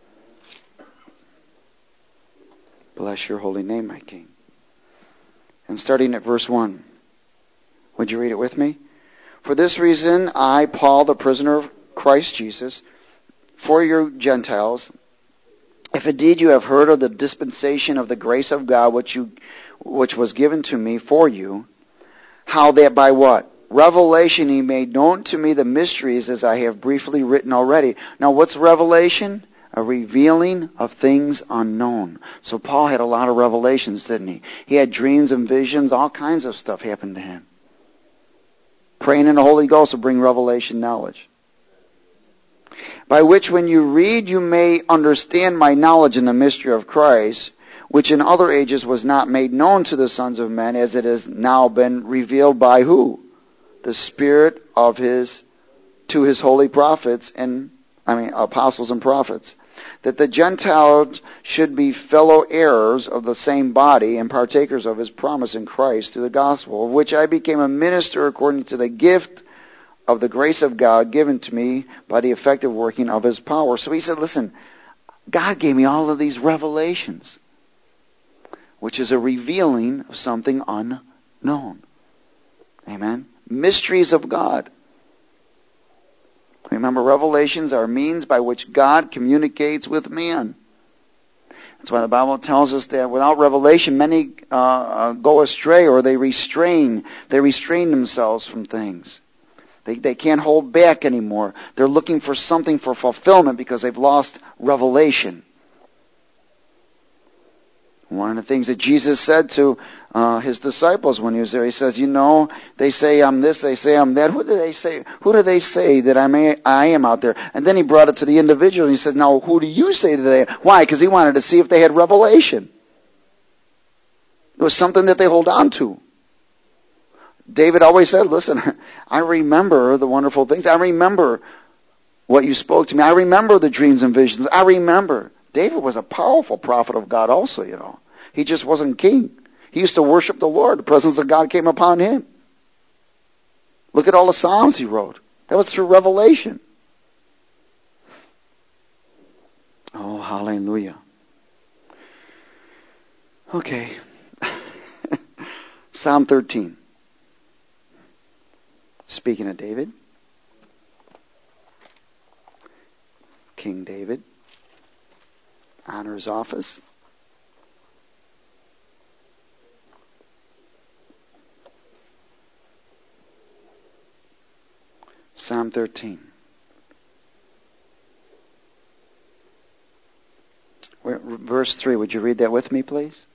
Bless your holy name, my King. And starting at verse one. Would you read it with me? For this reason, I, Paul, the prisoner of Christ Jesus, for you Gentiles, if indeed you have heard of the dispensation of the grace of God which you, which was given to me for you, how that by what? Revelation he made known to me the mysteries, as I have briefly written already. Now what's revelation? A revealing of things unknown. So Paul had a lot of revelations, didn't he? He had dreams and visions, all kinds of stuff happened to him. Praying in the Holy Ghost will bring revelation knowledge. By which when you read, you may understand my knowledge in the mystery of Christ, which in other ages was not made known to the sons of men, as it has now been revealed by who? The Spirit of his, to his holy prophets, and, I mean, apostles and prophets, that the Gentiles should be fellow heirs of the same body and partakers of his promise in Christ through the gospel, of which I became a minister according to the gift of the grace of God given to me by the effective working of his power. So he said, listen, God gave me all of these revelations, which is a revealing of something unknown. Amen? Mysteries of God. Remember, revelations are means by which God communicates with man. That's why the Bible tells us that without revelation, many uh, uh, go astray, or they restrain. They restrain themselves from things. They, they can't hold back anymore. They're looking for something for fulfillment because they've lost revelation. One of the things that Jesus said to uh, his disciples when he was there, he says, you know, they say I'm this, they say I'm that. Who do they say? Who do they say that I may I am out there? And then he brought it to the individual, and he said, now who do you say that they are? Why? Because he wanted to see if they had revelation. It was something that they hold on to. David always said, listen, I remember the wonderful things. I remember what you spoke to me. I remember the dreams and visions. I remember. David was a powerful prophet of God also, you know. He just wasn't king. He used to worship the Lord. The presence of God came upon him. Look at all the Psalms he wrote. That was through revelation. Oh, hallelujah. Okay. Psalm thirteen. Speaking of David. King David. Honors office. Psalm thirteen. Verse three. Would you read that with me, please?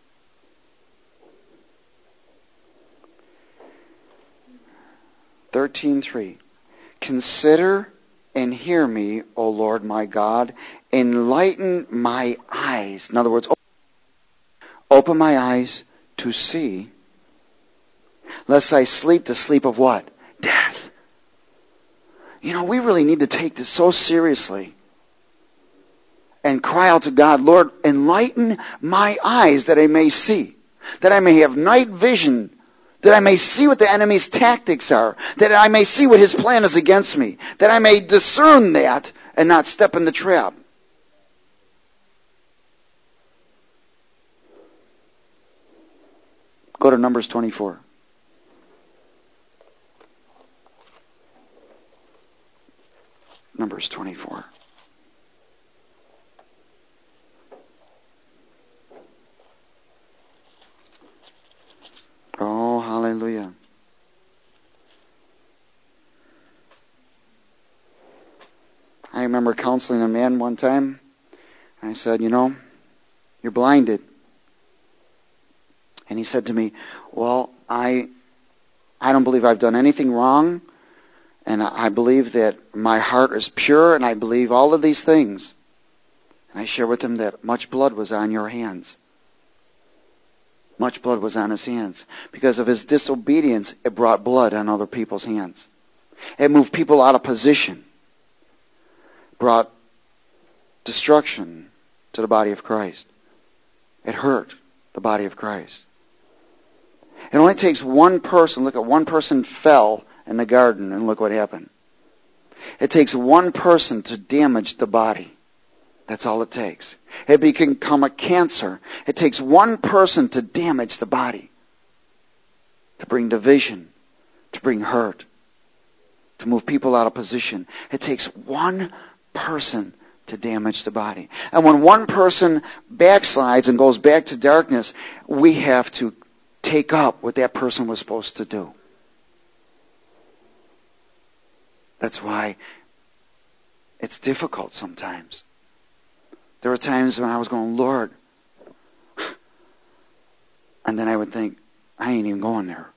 thirteen three. Consider and hear me, O Lord my God. Enlighten my eyes. In other words, open my eyes to see, lest I sleep the sleep of what? Death. You know, we really need to take this so seriously and cry out to God, Lord, enlighten my eyes that I may see, that I may have night vision, that I may see what the enemy's tactics are, that I may see what his plan is against me, that I may discern that and not step in the trap. Go to Numbers twenty-four. Numbers twenty-four. Oh, hallelujah. I remember counseling a man one time. I said, you know, you're blinded. And he said to me, well, I I don't believe I've done anything wrong. And I believe that my heart is pure, and I believe all of these things. And I share with him that much blood was on your hands. Much blood was on his hands. Because of his disobedience, it brought blood on other people's hands. It moved people out of position. Brought destruction to the body of Christ. It hurt the body of Christ. It only takes one person. Look at one person fell in the garden, and look what happened. It takes one person to damage the body. That's all it takes. It can become a cancer. It takes one person to damage the body, to bring division, to bring hurt, to move people out of position. It takes one person to damage the body. And when one person backslides and goes back to darkness, we have to take up what that person was supposed to do. That's why it's difficult sometimes. There were times when I was going, Lord, and then I would think, I ain't even going there.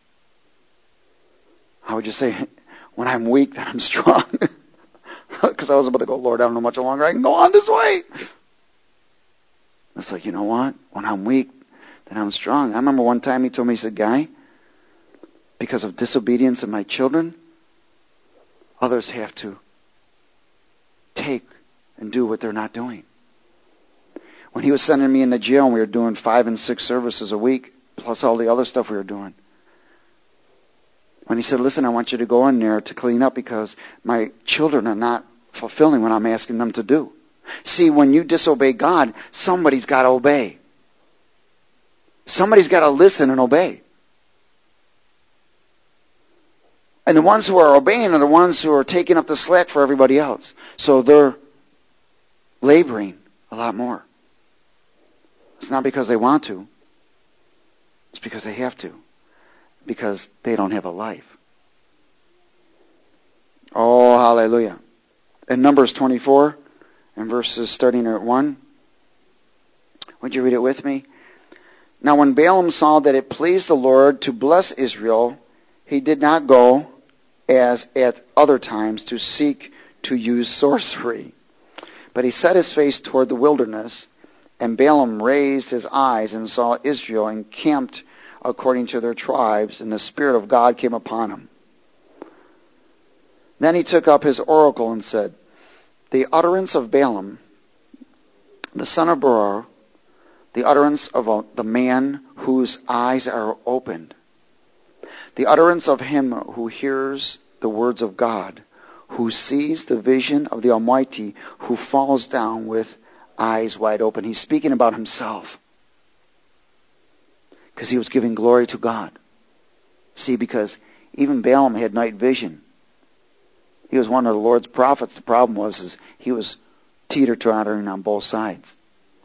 I would just say, when I'm weak, then I'm strong. Because I was about to go, Lord, I don't know much longer I can go on this way. It's like, you know what? When I'm weak, then I'm strong. I remember one time he told me, he said, Guy, because of disobedience of my children, others have to take and do what they're not doing. When he was sending me into jail and we were doing five and six services a week, plus all the other stuff we were doing. When he said, listen, I want you to go in there to clean up because my children are not fulfilling what I'm asking them to do. See, when you disobey God, somebody's got to obey. Somebody's got to listen and obey. And the ones who are obeying are the ones who are taking up the slack for everybody else. So they're laboring a lot more. It's not because they want to. It's because they have to. Because they don't have a life. Oh, hallelujah. In Numbers twenty-four, and verses starting at one. Would you read it with me? Now when Balaam saw that it pleased the Lord to bless Israel, he did not go as at other times to seek to use sorcery. But he set his face toward the wilderness, and Balaam raised his eyes and saw Israel encamped according to their tribes, and the Spirit of God came upon him. Then he took up his oracle and said, the utterance of Balaam, the son of Beor, the utterance of a, the man whose eyes are opened, the utterance of him who hears the words of God, who sees the vision of the Almighty, who falls down with eyes wide open. He's speaking about himself. Because he was giving glory to God. See, because even Balaam had night vision. He was one of the Lord's prophets. The problem was is he was teeter-tottering on both sides.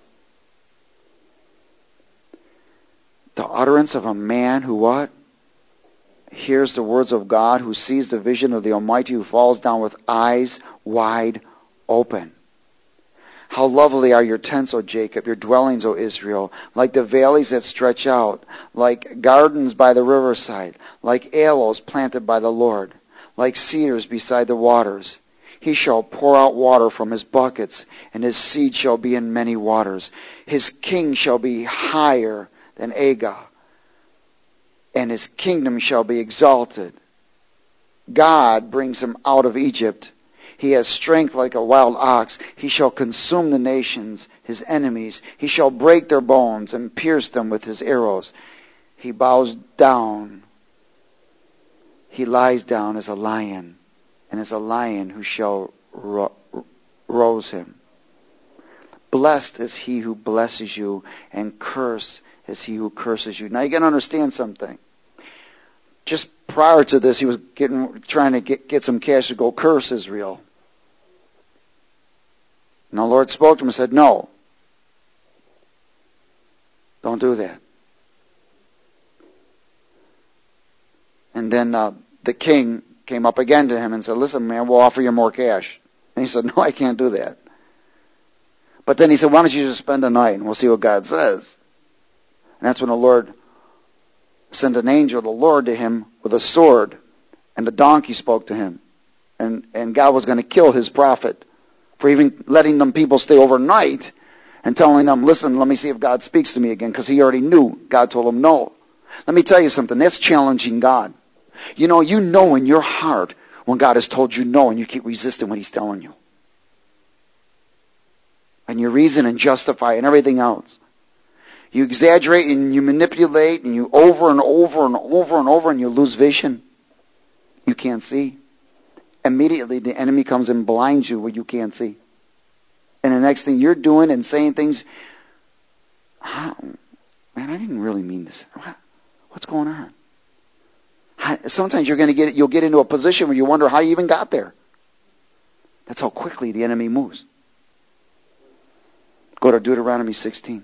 The utterance of a man who what? Hears the words of God, who sees the vision of the Almighty, who falls down with eyes wide open. How lovely are your tents, O Jacob, your dwellings, O Israel, like the valleys that stretch out, like gardens by the riverside, like aloes planted by the Lord, like cedars beside the waters. He shall pour out water from his buckets, and his seed shall be in many waters. His king shall be higher than Agag, and his kingdom shall be exalted. God brings him out of Egypt. He has strength like a wild ox. He shall consume the nations, his enemies. He shall break their bones and pierce them with his arrows. He bows down. He lies down as a lion, and as a lion who shall ro- rouse him. Blessed is he who blesses you, and cursed is he who curses you. Now you got to understand something. Just prior to this, he was getting, trying to get, get some cash to go curse Israel. And the Lord spoke to him and said, no, don't do that. And then uh, the king came up again to him and said, listen, man, we'll offer you more cash. And he said, no, I can't do that. But then he said, why don't you just spend the night and we'll see what God says. And that's when the Lord sent an angel of the Lord to him with a sword, and the donkey spoke to him. And, and God was going to kill his prophet for even letting them people stay overnight and telling them, listen, let me see if God speaks to me again, because he already knew. God told him no. Let me tell you something. That's challenging God. You know, you know in your heart when God has told you no, and you keep resisting what he's telling you. And you reason and justify and everything else. You exaggerate and you manipulate and you over and over and over and over and you lose vision. You can't see. Immediately the enemy comes and blinds you where you can't see. And the next thing you're doing and saying things, oh, man, I didn't really mean this. What's going on? Sometimes you're going to get you'll get into a position where you wonder how you even got there. That's how quickly the enemy moves. Go to Deuteronomy sixteen.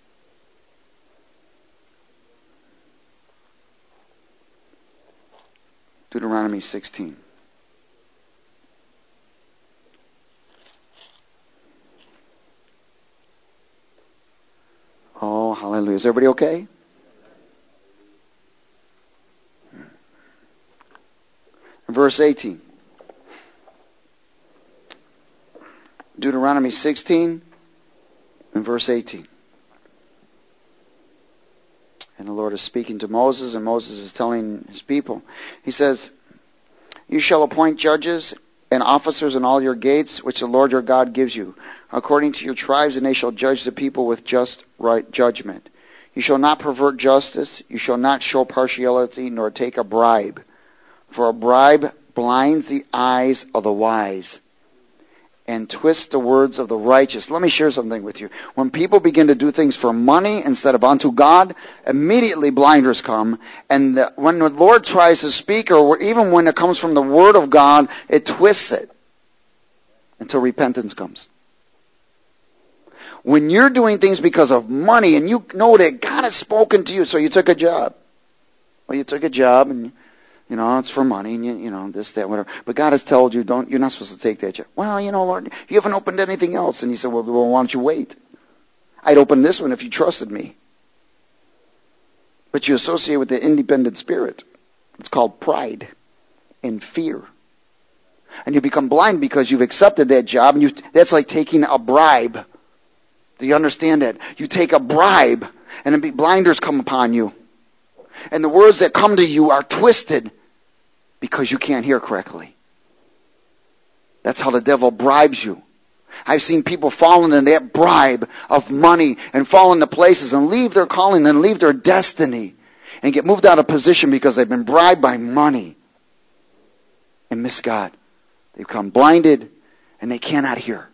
Deuteronomy sixteen. Oh, hallelujah. Is everybody okay? Verse eighteen. Deuteronomy sixteen and verse eighteen. And the Lord is speaking to Moses, and Moses is telling his people. He says, you shall appoint judges and officers in all your gates, which the Lord your God gives you, according to your tribes, and they shall judge the people with just right judgment. You shall not pervert justice. You shall not show partiality, nor take a bribe. For a bribe blinds the eyes of the wise and twists the words of the righteous. Let me share something with you. When people begin to do things for money instead of unto God, immediately blinders come. And the, when the Lord tries to speak, or even when it comes from the Word of God, it twists it until repentance comes. When you're doing things because of money and you know that God has spoken to you, so you took a job. Well, you took a job and you know, it's for money, and you, you know, this, that, whatever. But God has told you, don't, you're not supposed to take that job. Well, you know, Lord, you haven't opened anything else. And he said, well, well, why don't you wait? I'd open this one if you trusted me. But you associate with the independent spirit. It's called pride and fear. And you become blind because you've accepted that job, and you, that's like taking a bribe. Do you understand that? You take a bribe, and then blinders come upon you. And the words that come to you are twisted because you can't hear correctly. That's how the devil bribes you. I've seen people fall into that bribe of money and fall into places and leave their calling and leave their destiny and get moved out of position because they've been bribed by money and miss God. They become blinded and they cannot hear.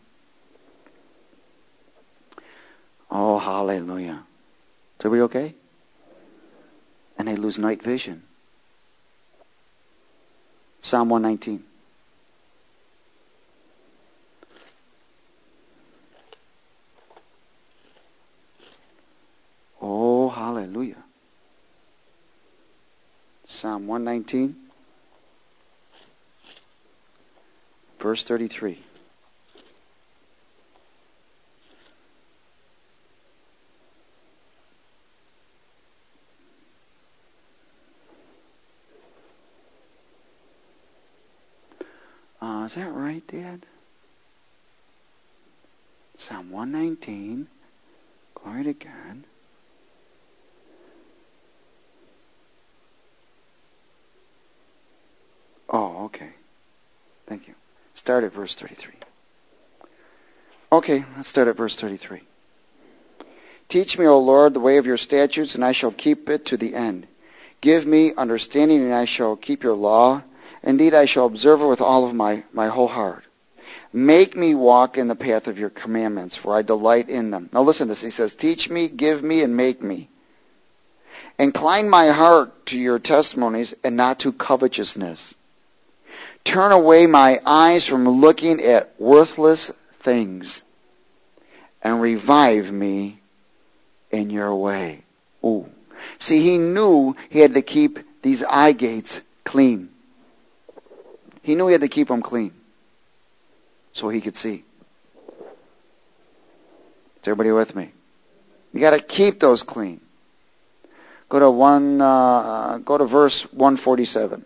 Oh, hallelujah. Is everybody okay? And they lose night vision. Psalm one nineteen. Oh, hallelujah. Psalm one nineteen, verse thirty-three. Uh, is that right, Dad? Psalm one nineteen. Glory to God. Oh, okay. Thank you. Start at verse thirty-three. Okay, let's start at verse thirty-three. Teach me, O Lord, the way of your statutes, and I shall keep it to the end. Give me understanding, and I shall keep your law. Indeed, I shall observe it with all of my, my whole heart. Make me walk in the path of your commandments, for I delight in them. Now listen to this. He says, teach me, give me, and make me. Incline my heart to your testimonies and not to covetousness. Turn away my eyes from looking at worthless things. and revive me in your way. Ooh. See, he knew he had to keep these eye gates clean. He knew he had to keep them clean so he could see. Is everybody with me? You got to keep those clean. Go to one. Uh, go to verse one forty-seven.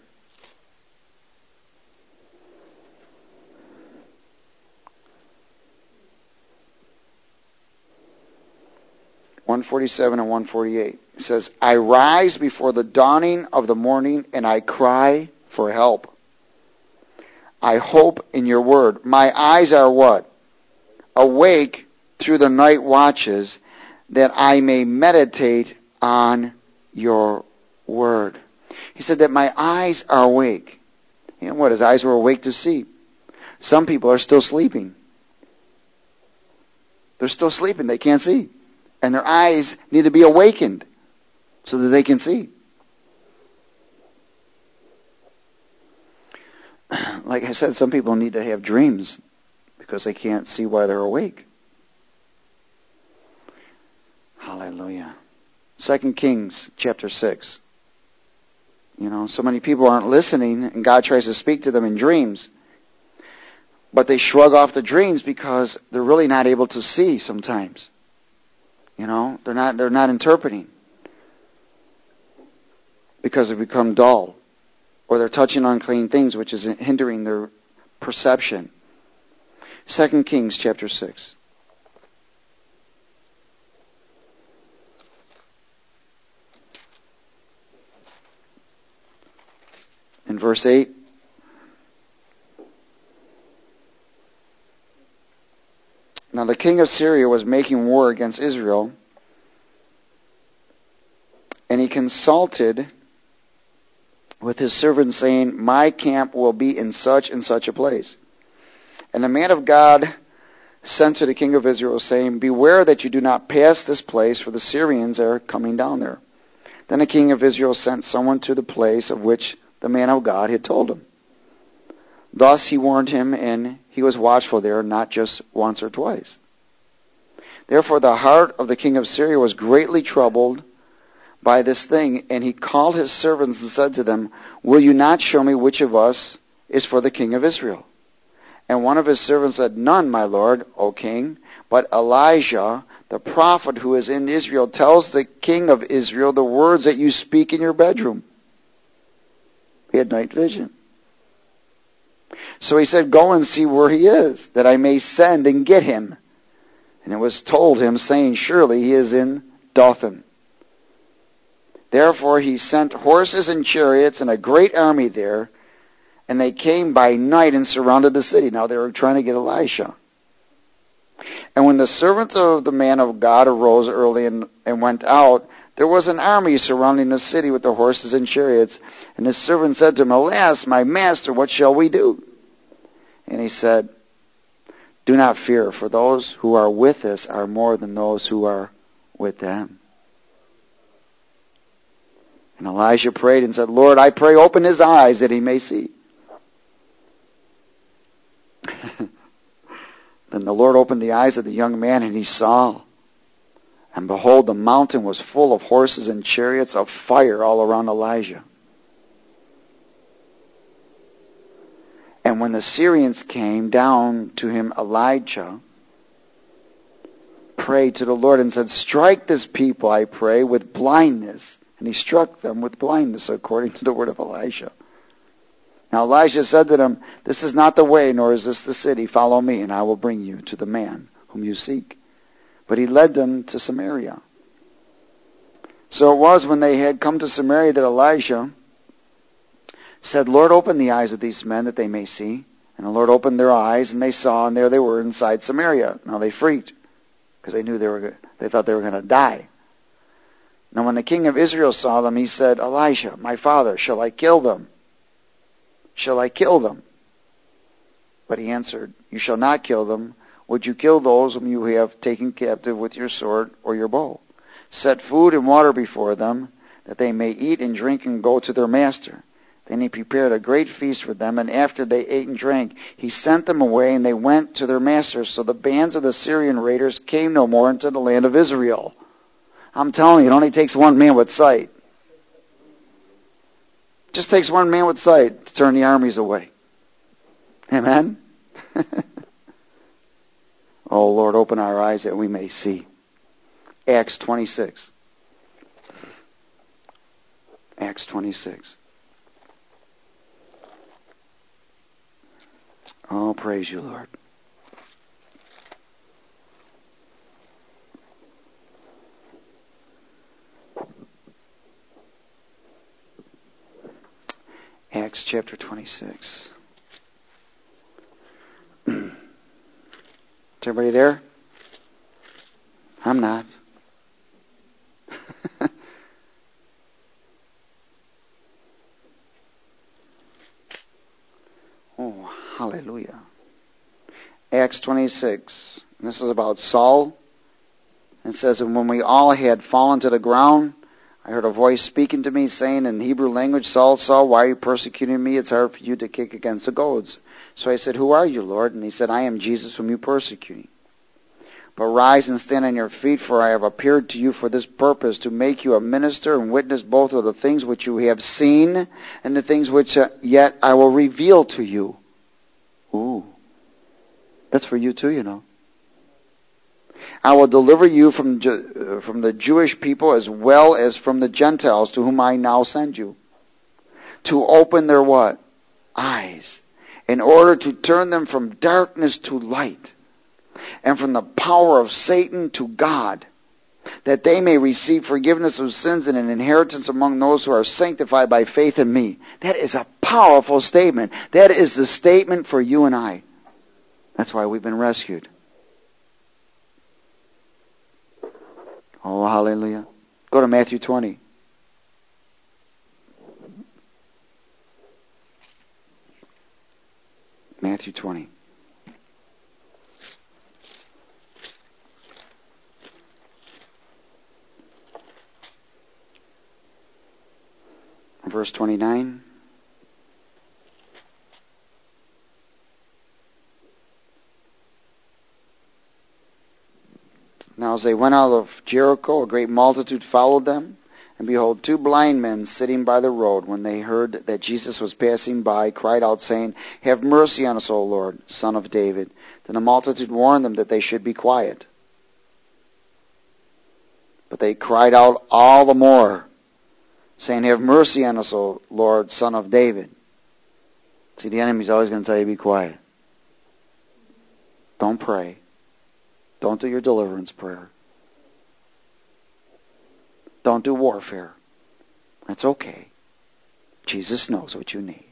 one forty-seven and one forty-eight. It says, I rise before the dawning of the morning and I cry for help. I hope in your word. My eyes are what? Awake through the night watches, that I may meditate on your word. He said that my eyes are awake. You know what? His eyes were awake to see. Some people are still sleeping. They're still sleeping. They can't see. And their eyes need to be awakened so that they can see. Like I said, some people need to have dreams because they can't see why they're awake. Hallelujah. Second Kings chapter six. You know, so many people aren't listening and God tries to speak to them in dreams. But they shrug off the dreams because they're really not able to see sometimes. You know, they're not they're not interpreting. Because they become dull. Or they're touching unclean things, which is hindering their perception. Second Kings chapter six. In verse eight. Now the king of Syria was making war against Israel, and he consulted with his servants, saying, my camp will be in such and such a place. And the man of God sent to the king of Israel, saying, beware that you do not pass this place, for the Syrians are coming down there. Then the king of Israel sent someone to the place of which the man of God had told him. Thus he warned him, and he was watchful there, not just once or twice. Therefore the heart of the king of Syria was greatly troubled by this thing, and he called his servants and said to them, will you not show me which of us is for the king of Israel? And one of his servants said, none, my lord, O king, but Elijah, the prophet who is in Israel, tells the king of Israel the words that you speak in your bedroom. He had night vision. So he said, go and see where he is, that I may send and get him. And it was told him, saying, surely he is in Dothan. Therefore he sent horses and chariots and a great army there, and they came by night and surrounded the city. Now they were trying to get Elisha. And when the servants of the man of God arose early and, and went out, there was an army surrounding the city with the horses and chariots. And his servant said to him, alas, my master, what shall we do? And he said, do not fear, for those who are with us are more than those who are with them. And Elijah prayed and said, Lord, I pray, open his eyes that he may see. Then the Lord opened the eyes of the young man, and he saw. And behold, the mountain was full of horses and chariots of fire all around Elijah. And when the Syrians came down to him, Elijah prayed to the Lord and said, strike this people, I pray, with blindness. And he struck them with blindness, according to the word of Elisha. Now Elijah said to them, this is not the way, nor is this the city. Follow me, and I will bring you to the man whom you seek. But he led them to Samaria. So it was when they had come to Samaria that Elisha said, Lord, open the eyes of these men that they may see. And the Lord opened their eyes, and they saw, and there they were inside Samaria. Now they freaked, because they knew they were, they thought they were going to die. Now when the king of Israel saw them, he said, Elisha, my father, shall I kill them? Shall I kill them? But he answered, you shall not kill them. Would you kill those whom you have taken captive with your sword or your bow? Set food and water before them, that they may eat and drink and go to their master. Then he prepared a great feast for them, and after they ate and drank, he sent them away, and they went to their masters. So the bands of the Syrian raiders came no more into the land of Israel. I'm telling you, it only takes one man with sight. It just takes one man with sight to turn the armies away. Amen? Oh, Lord, open our eyes that we may see. Acts twenty-six. Acts twenty-six. Oh, praise you, Lord. Acts chapter twenty-six. Is everybody there? I'm not. Oh, hallelujah. Acts twenty-six. And this is about Saul. It says, and when we all had fallen to the ground, I heard a voice speaking to me, saying in Hebrew language, Saul, Saul, why are you persecuting me? It's hard for you to kick against the goads. So I said, who are you, Lord? And he said, I am Jesus whom you persecute. But rise and stand on your feet, for I have appeared to you for this purpose, to make you a minister and witness both of the things which you have seen and the things which uh, yet I will reveal to you. Ooh, that's for you too, you know. I will deliver you from, uh, from the Jewish people as well as from the Gentiles to whom I now send you. To open their what? Eyes. In order to turn them from darkness to light. And from the power of Satan to God, that they may receive forgiveness of sins and an inheritance among those who are sanctified by faith in me. That is a powerful statement. That is the statement for you and I. That's why we've been rescued. Oh, hallelujah. Go to Matthew twenty. Matthew twenty. Verse twenty-nine. Now as they went out of Jericho, a great multitude followed them. And behold, two blind men sitting by the road, when they heard that Jesus was passing by, cried out, saying, have mercy on us, O Lord, Son of David. Then the multitude warned them that they should be quiet. But they cried out all the more, saying, have mercy on us, O Lord, Son of David. See, the enemy's always going to tell you, be quiet. Don't pray. Don't do your deliverance prayer. Don't do warfare. That's okay. Jesus knows what you need.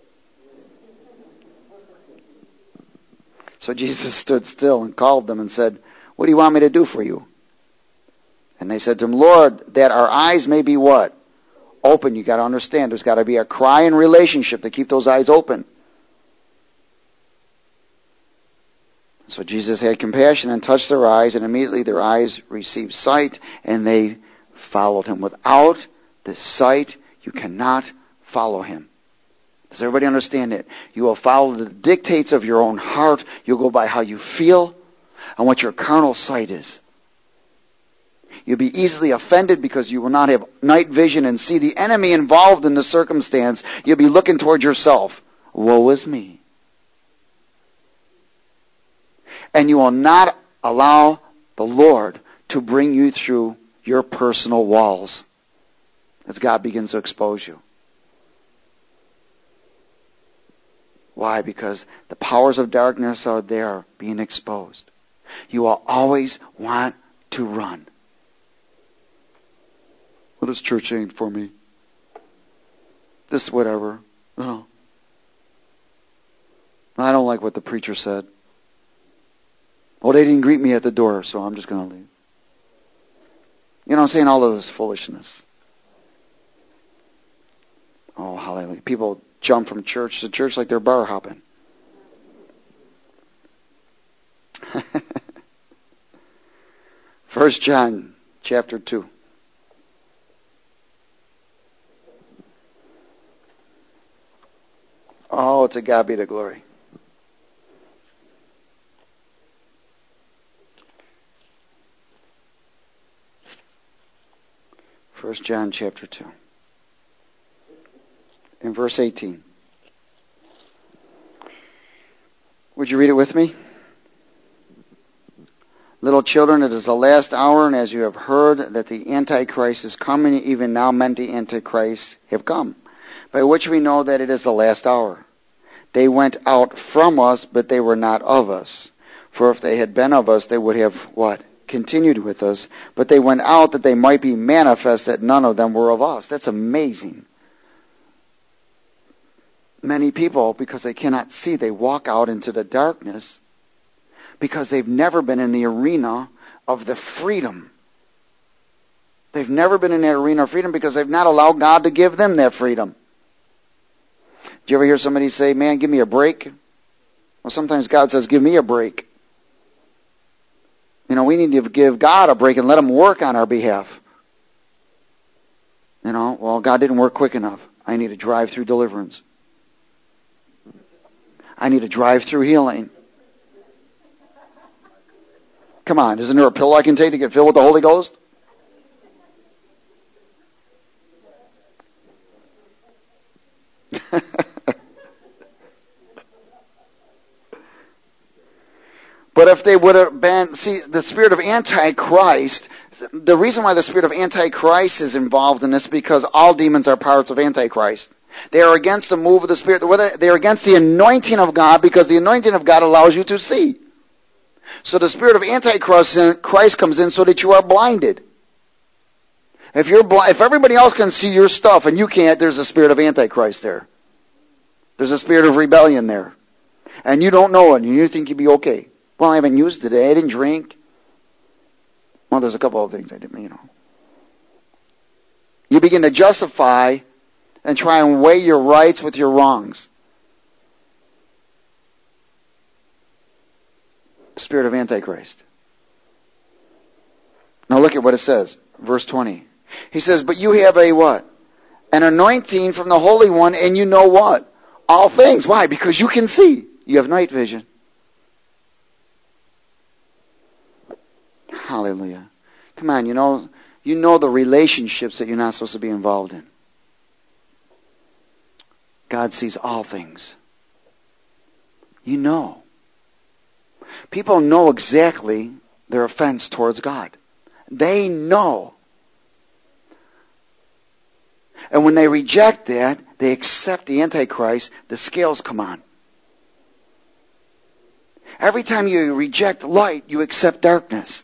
So Jesus stood still and called them and said, what do you want me to do for you? And they said to him, Lord, that our eyes may be what? Open. You got to understand, there's got to be a cry and relationship to keep those eyes open. So Jesus had compassion and touched their eyes, and immediately their eyes received sight, and they followed him. Without the sight, you cannot follow him. Does everybody understand it? You will follow the dictates of your own heart. You'll go by how you feel and what your carnal sight is. You'll be easily offended because you will not have night vision and see the enemy involved in the circumstance. You'll be looking toward yourself. Woe is me. And you will not allow the Lord to bring you through your personal walls as God begins to expose you. Why? Because the powers of darkness are there being exposed. You will always want to run. What does church ain't for me? This whatever. No. I don't like what the preacher said. Well, they didn't greet me at the door, so I'm just going to leave. You know what I'm saying? All of this foolishness. Oh, hallelujah. People jump from church to church like they're bar hopping. First John chapter two. Oh, to God be the glory. First John chapter two. In verse eighteen. Would you read it with me? Little children, it is the last hour, and as you have heard that the Antichrist is coming, even now many Antichrists have come, by which we know that it is the last hour. They went out from us, but they were not of us. For if they had been of us, they would have, what? Continued with us. But they went out that they might be manifest that none of them were of us. That's amazing. Many people, because they cannot see, they walk out into the darkness because they've never been in the arena of the freedom. They've never been in that arena of freedom because they've not allowed God to give them that freedom. Do you ever hear somebody say, man, give me a break? Well, sometimes God says, give me a break. You know, we need to give God a break and let him work on our behalf. You know, well, God didn't work quick enough. I need to drive through deliverance. I need to drive through healing. Come on, isn't there a pill I can take to get filled with the Holy Ghost? But if they would have been, see, the spirit of Antichrist, the reason why the spirit of Antichrist is involved in this is because all demons are parts of Antichrist. They are against the move of the Spirit. They are against the anointing of God because the anointing of God allows you to see. So the spirit of Antichrist Christ comes in so that you are blinded. If you're bl- if everybody else can see your stuff and you can't, there's a spirit of Antichrist there. There's a spirit of rebellion there. And you don't know it and you think you'd be okay. Well, I haven't used today. I didn't drink. Well, there's a couple of things I didn't, you know. You begin to justify and try and weigh your rights with your wrongs. The spirit of Antichrist. Now look at what it says. Verse twenty. He says, but you have a what? An anointing from the Holy One, and you know what? All things. Why? Because you can see. You have night vision. Hallelujah. Come on, you know, you know the relationships that you're not supposed to be involved in. God sees all things. You know. People know exactly their offense towards God. They know. And when they reject that, they accept the Antichrist, the scales come on. Every time you reject light, you accept darkness.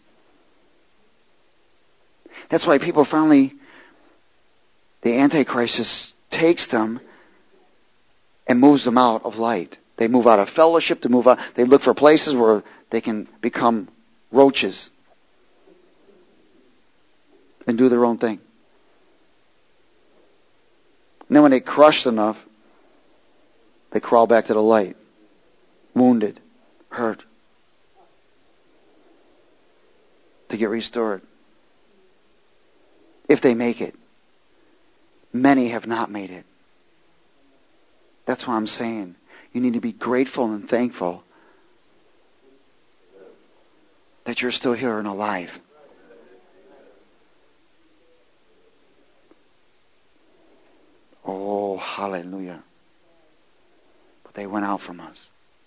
That's why people finally, the Antichrist just takes them and moves them out of light. They move out of fellowship, to move out. They look for places where they can become roaches and do their own thing. And then when they crushed enough, they crawl back to the light, wounded, hurt, to get restored. If they make it. Many have not made it. That's why I'm saying you need to be grateful and thankful that you're still here and alive. Oh, hallelujah. But they went out from us.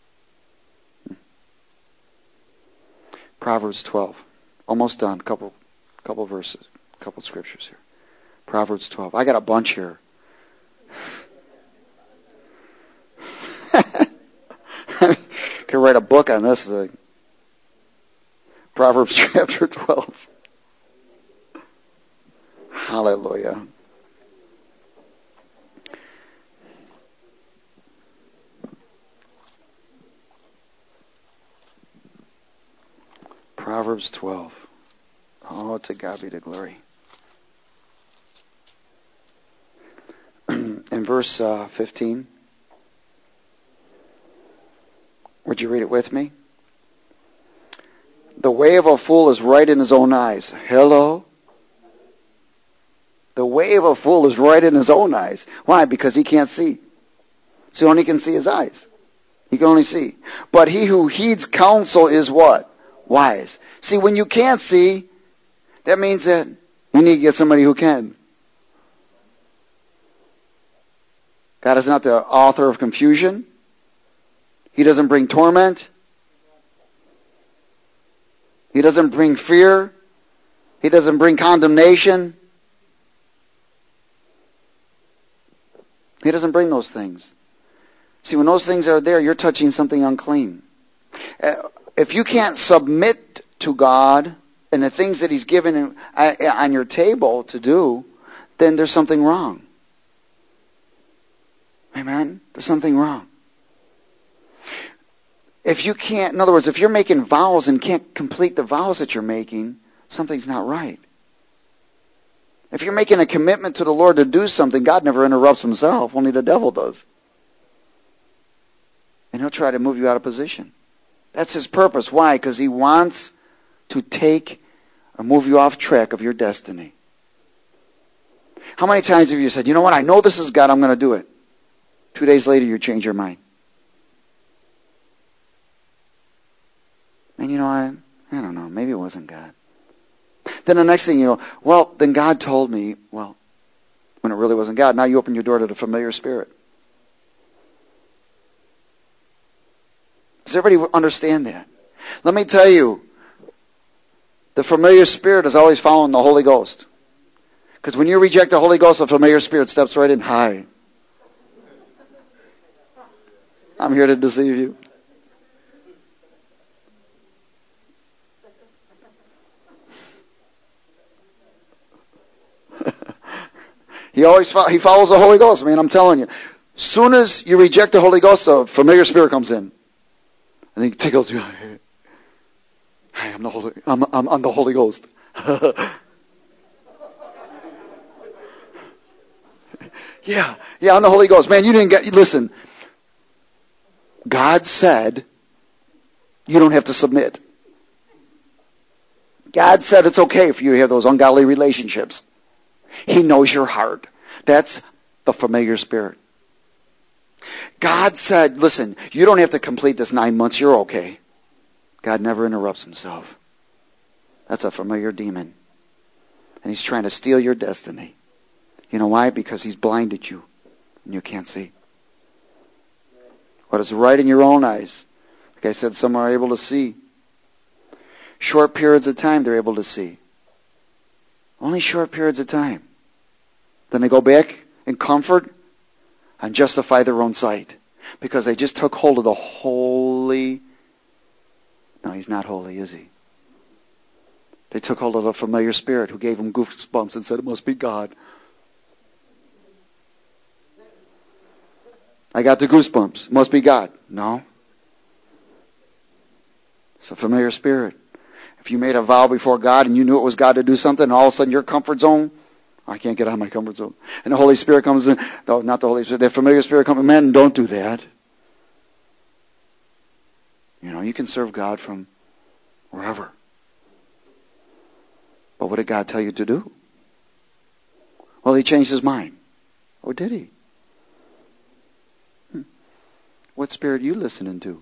Proverbs twelve. Almost done. Couple, couple verses. Couple scriptures here. Proverbs twelve. I got a bunch here. Could write a book on this thing. Proverbs chapter twelve. Hallelujah. Proverbs twelve. Oh, to God be the glory. In verse uh, fifteen. Would you read it with me? The way of a fool is right in his own eyes. Hello? The way of a fool is right in his own eyes. Why? Because he can't see. So only can see his eyes. He can only see. But he who heeds counsel is what? Wise. See, when you can't see, that means that you need to get somebody who can. God is not the author of confusion. He doesn't bring torment. He doesn't bring fear. He doesn't bring condemnation. He doesn't bring those things. See, when those things are there, you're touching something unclean. If you can't submit to God and the things that He's given on your table to do, then there's something wrong. Amen? There's something wrong. If you can't, in other words, if you're making vows and can't complete the vows that you're making, something's not right. If you're making a commitment to the Lord to do something, God never interrupts Himself. Only the devil does. And he'll try to move you out of position. That's his purpose. Why? Because he wants to take or move you off track of your destiny. How many times have you said, you know what, I know this is God, I'm going to do it. Two days later, you change your mind. And you know, I, I don't know, maybe it wasn't God. Then the next thing you know, well, then God told me, well, when it really wasn't God, now you open your door to the familiar spirit. Does everybody understand that? Let me tell you, the familiar spirit is always following the Holy Ghost. Because when you reject the Holy Ghost, the familiar spirit steps right in. Hi. I'm here to deceive you. He always fo- he follows the Holy Ghost, man, I'm telling you. Soon as you reject the Holy Ghost, a familiar spirit comes in. And he tickles you. Hey, I'm the Holy, I'm, I'm, I'm the Holy Ghost. yeah, yeah, I'm the Holy Ghost. Man, you didn't get, listen. God said you don't have to submit. God said it's okay for you to have those ungodly relationships. He knows your heart. That's the familiar spirit. God said, listen, you don't have to complete this nine months. You're okay. God never interrupts Himself. That's a familiar demon. And he's trying to steal your destiny. You know why? Because he's blinded you and you can't see. What is right in your own eyes, like I said, some are able to see. Short periods of time they're able to see. Only short periods of time. Then they go back in comfort and justify their own sight. Because they just took hold of the holy... No, he's not holy, is he? They took hold of the familiar spirit who gave them goosebumps and said, it must be God. I got the goosebumps. It must be God. No. It's a familiar spirit. If you made a vow before God and you knew it was God to do something, and all of a sudden your comfort zone, I can't get out of my comfort zone. And the Holy Spirit comes in. No, not the Holy Spirit. The familiar spirit comes in. Man, don't do that. You know, you can serve God from wherever. But what did God tell you to do? Well, He changed His mind. Or did He? Hmm. What spirit are you listening to?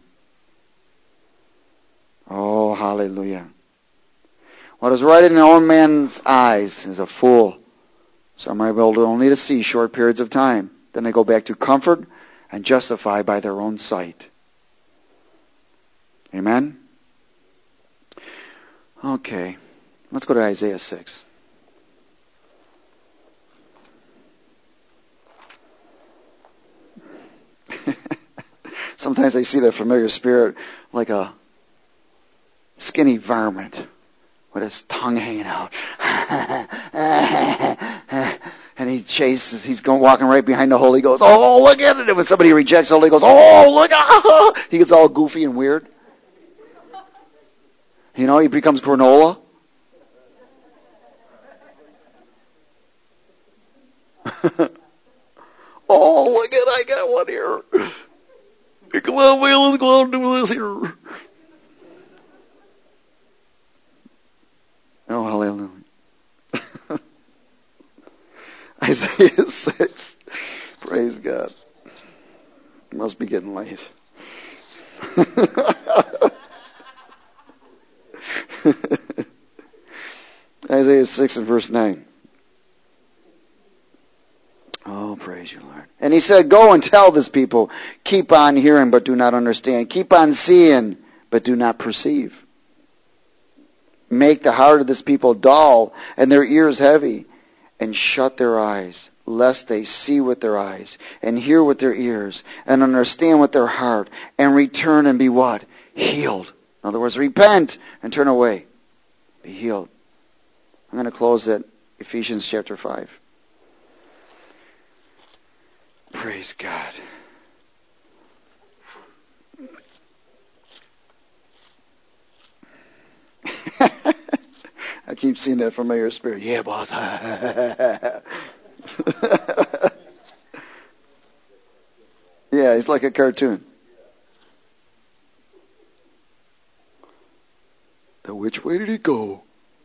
Oh, hallelujah. What is right in their own man's eyes is a fool. Some are able to only to see short periods of time. Then they go back to comfort and justify by their own sight. Amen? Okay. Let's go to Isaiah six. Sometimes I see that familiar spirit like a skinny varmint with his tongue hanging out. And he chases, he's going walking right behind the Holy Ghost. Oh, look at it. And when somebody rejects the Holy Ghost, oh, look at it. He gets all goofy and weird. You know, he becomes granola. Oh, look at it. I got one here. Come on, man, let's go out and do this here. Oh, hallelujah. Isaiah six. Praise God. must be getting late. Isaiah six and verse nine. Oh, praise you, Lord. And he said, go and tell this people, keep on hearing but do not understand. Keep on seeing but do not perceive. Make the heart of this people dull and their ears heavy, and shut their eyes, lest they see with their eyes, and hear with their ears, and understand with their heart, and return and be what? Healed. In other words, repent and turn away. Be healed. I'm going to close at Ephesians chapter five. Praise God. I keep seeing that familiar spirit. Yeah, boss. Yeah, he's like a cartoon. Now, which way did he go?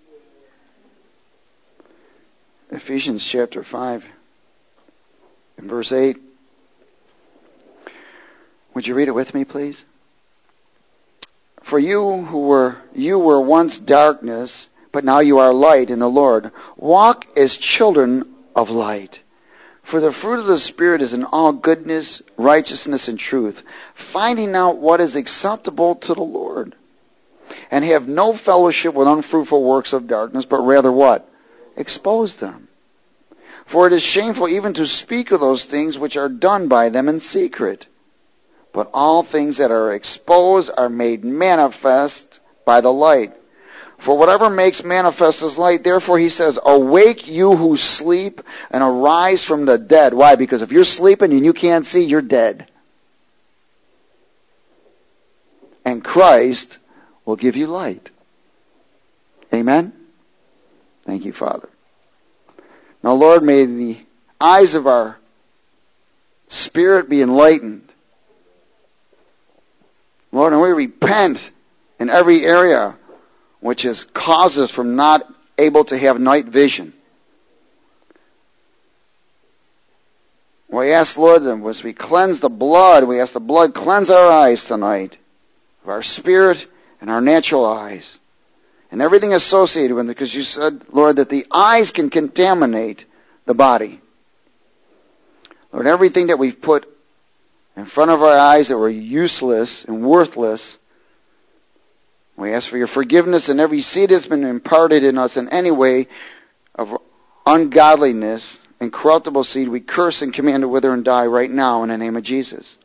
Ephesians chapter five. In verse eight, would you read it with me, please? For you who were you were once darkness, but now you are light in the Lord. Walk as children of light. For the fruit of the Spirit is in all goodness, righteousness, and truth, finding out what is acceptable to the Lord. And have no fellowship with unfruitful works of darkness, but rather what? Expose them. For it is shameful even to speak of those things which are done by them in secret. But all things that are exposed are made manifest by the light. For whatever makes manifest is light. Therefore he says, awake you who sleep, and arise from the dead. Why? Because if you're sleeping and you can't see, you're dead. And Christ will give you light. Amen? Thank you, Father. Now, Lord, may the eyes of our spirit be enlightened. Lord, and we repent in every area which has caused us from not able to have night vision. We ask, Lord, that as we cleanse the blood, we ask the blood cleanse our eyes tonight, of our spirit and our natural eyes. And everything associated with it, because you said, Lord, that the eyes can contaminate the body. Lord, everything that we've put in front of our eyes that were useless and worthless, we ask for your forgiveness, and every seed that's been imparted in us in any way of ungodliness and corruptible seed, we curse and command to wither and die right now in the name of Jesus.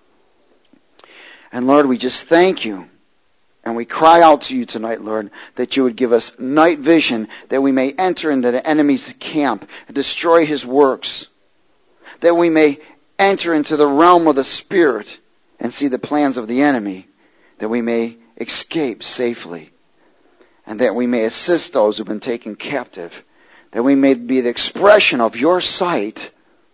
And Lord, we just thank you. And we cry out to you tonight, Lord, that you would give us night vision, that we may enter into the enemy's camp and destroy his works. That we may enter into the realm of the Spirit and see the plans of the enemy, that we may escape safely. And that we may assist those who have been taken captive. That we may be the expression of your sight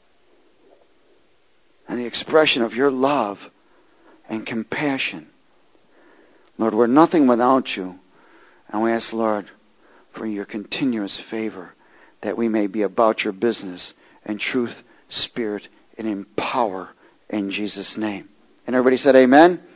and the expression of your love and compassion. Lord, we're nothing without you. And we ask, Lord, for your continuous favor, that we may be about your business in truth, spirit, and in power, in Jesus' name. And everybody said amen?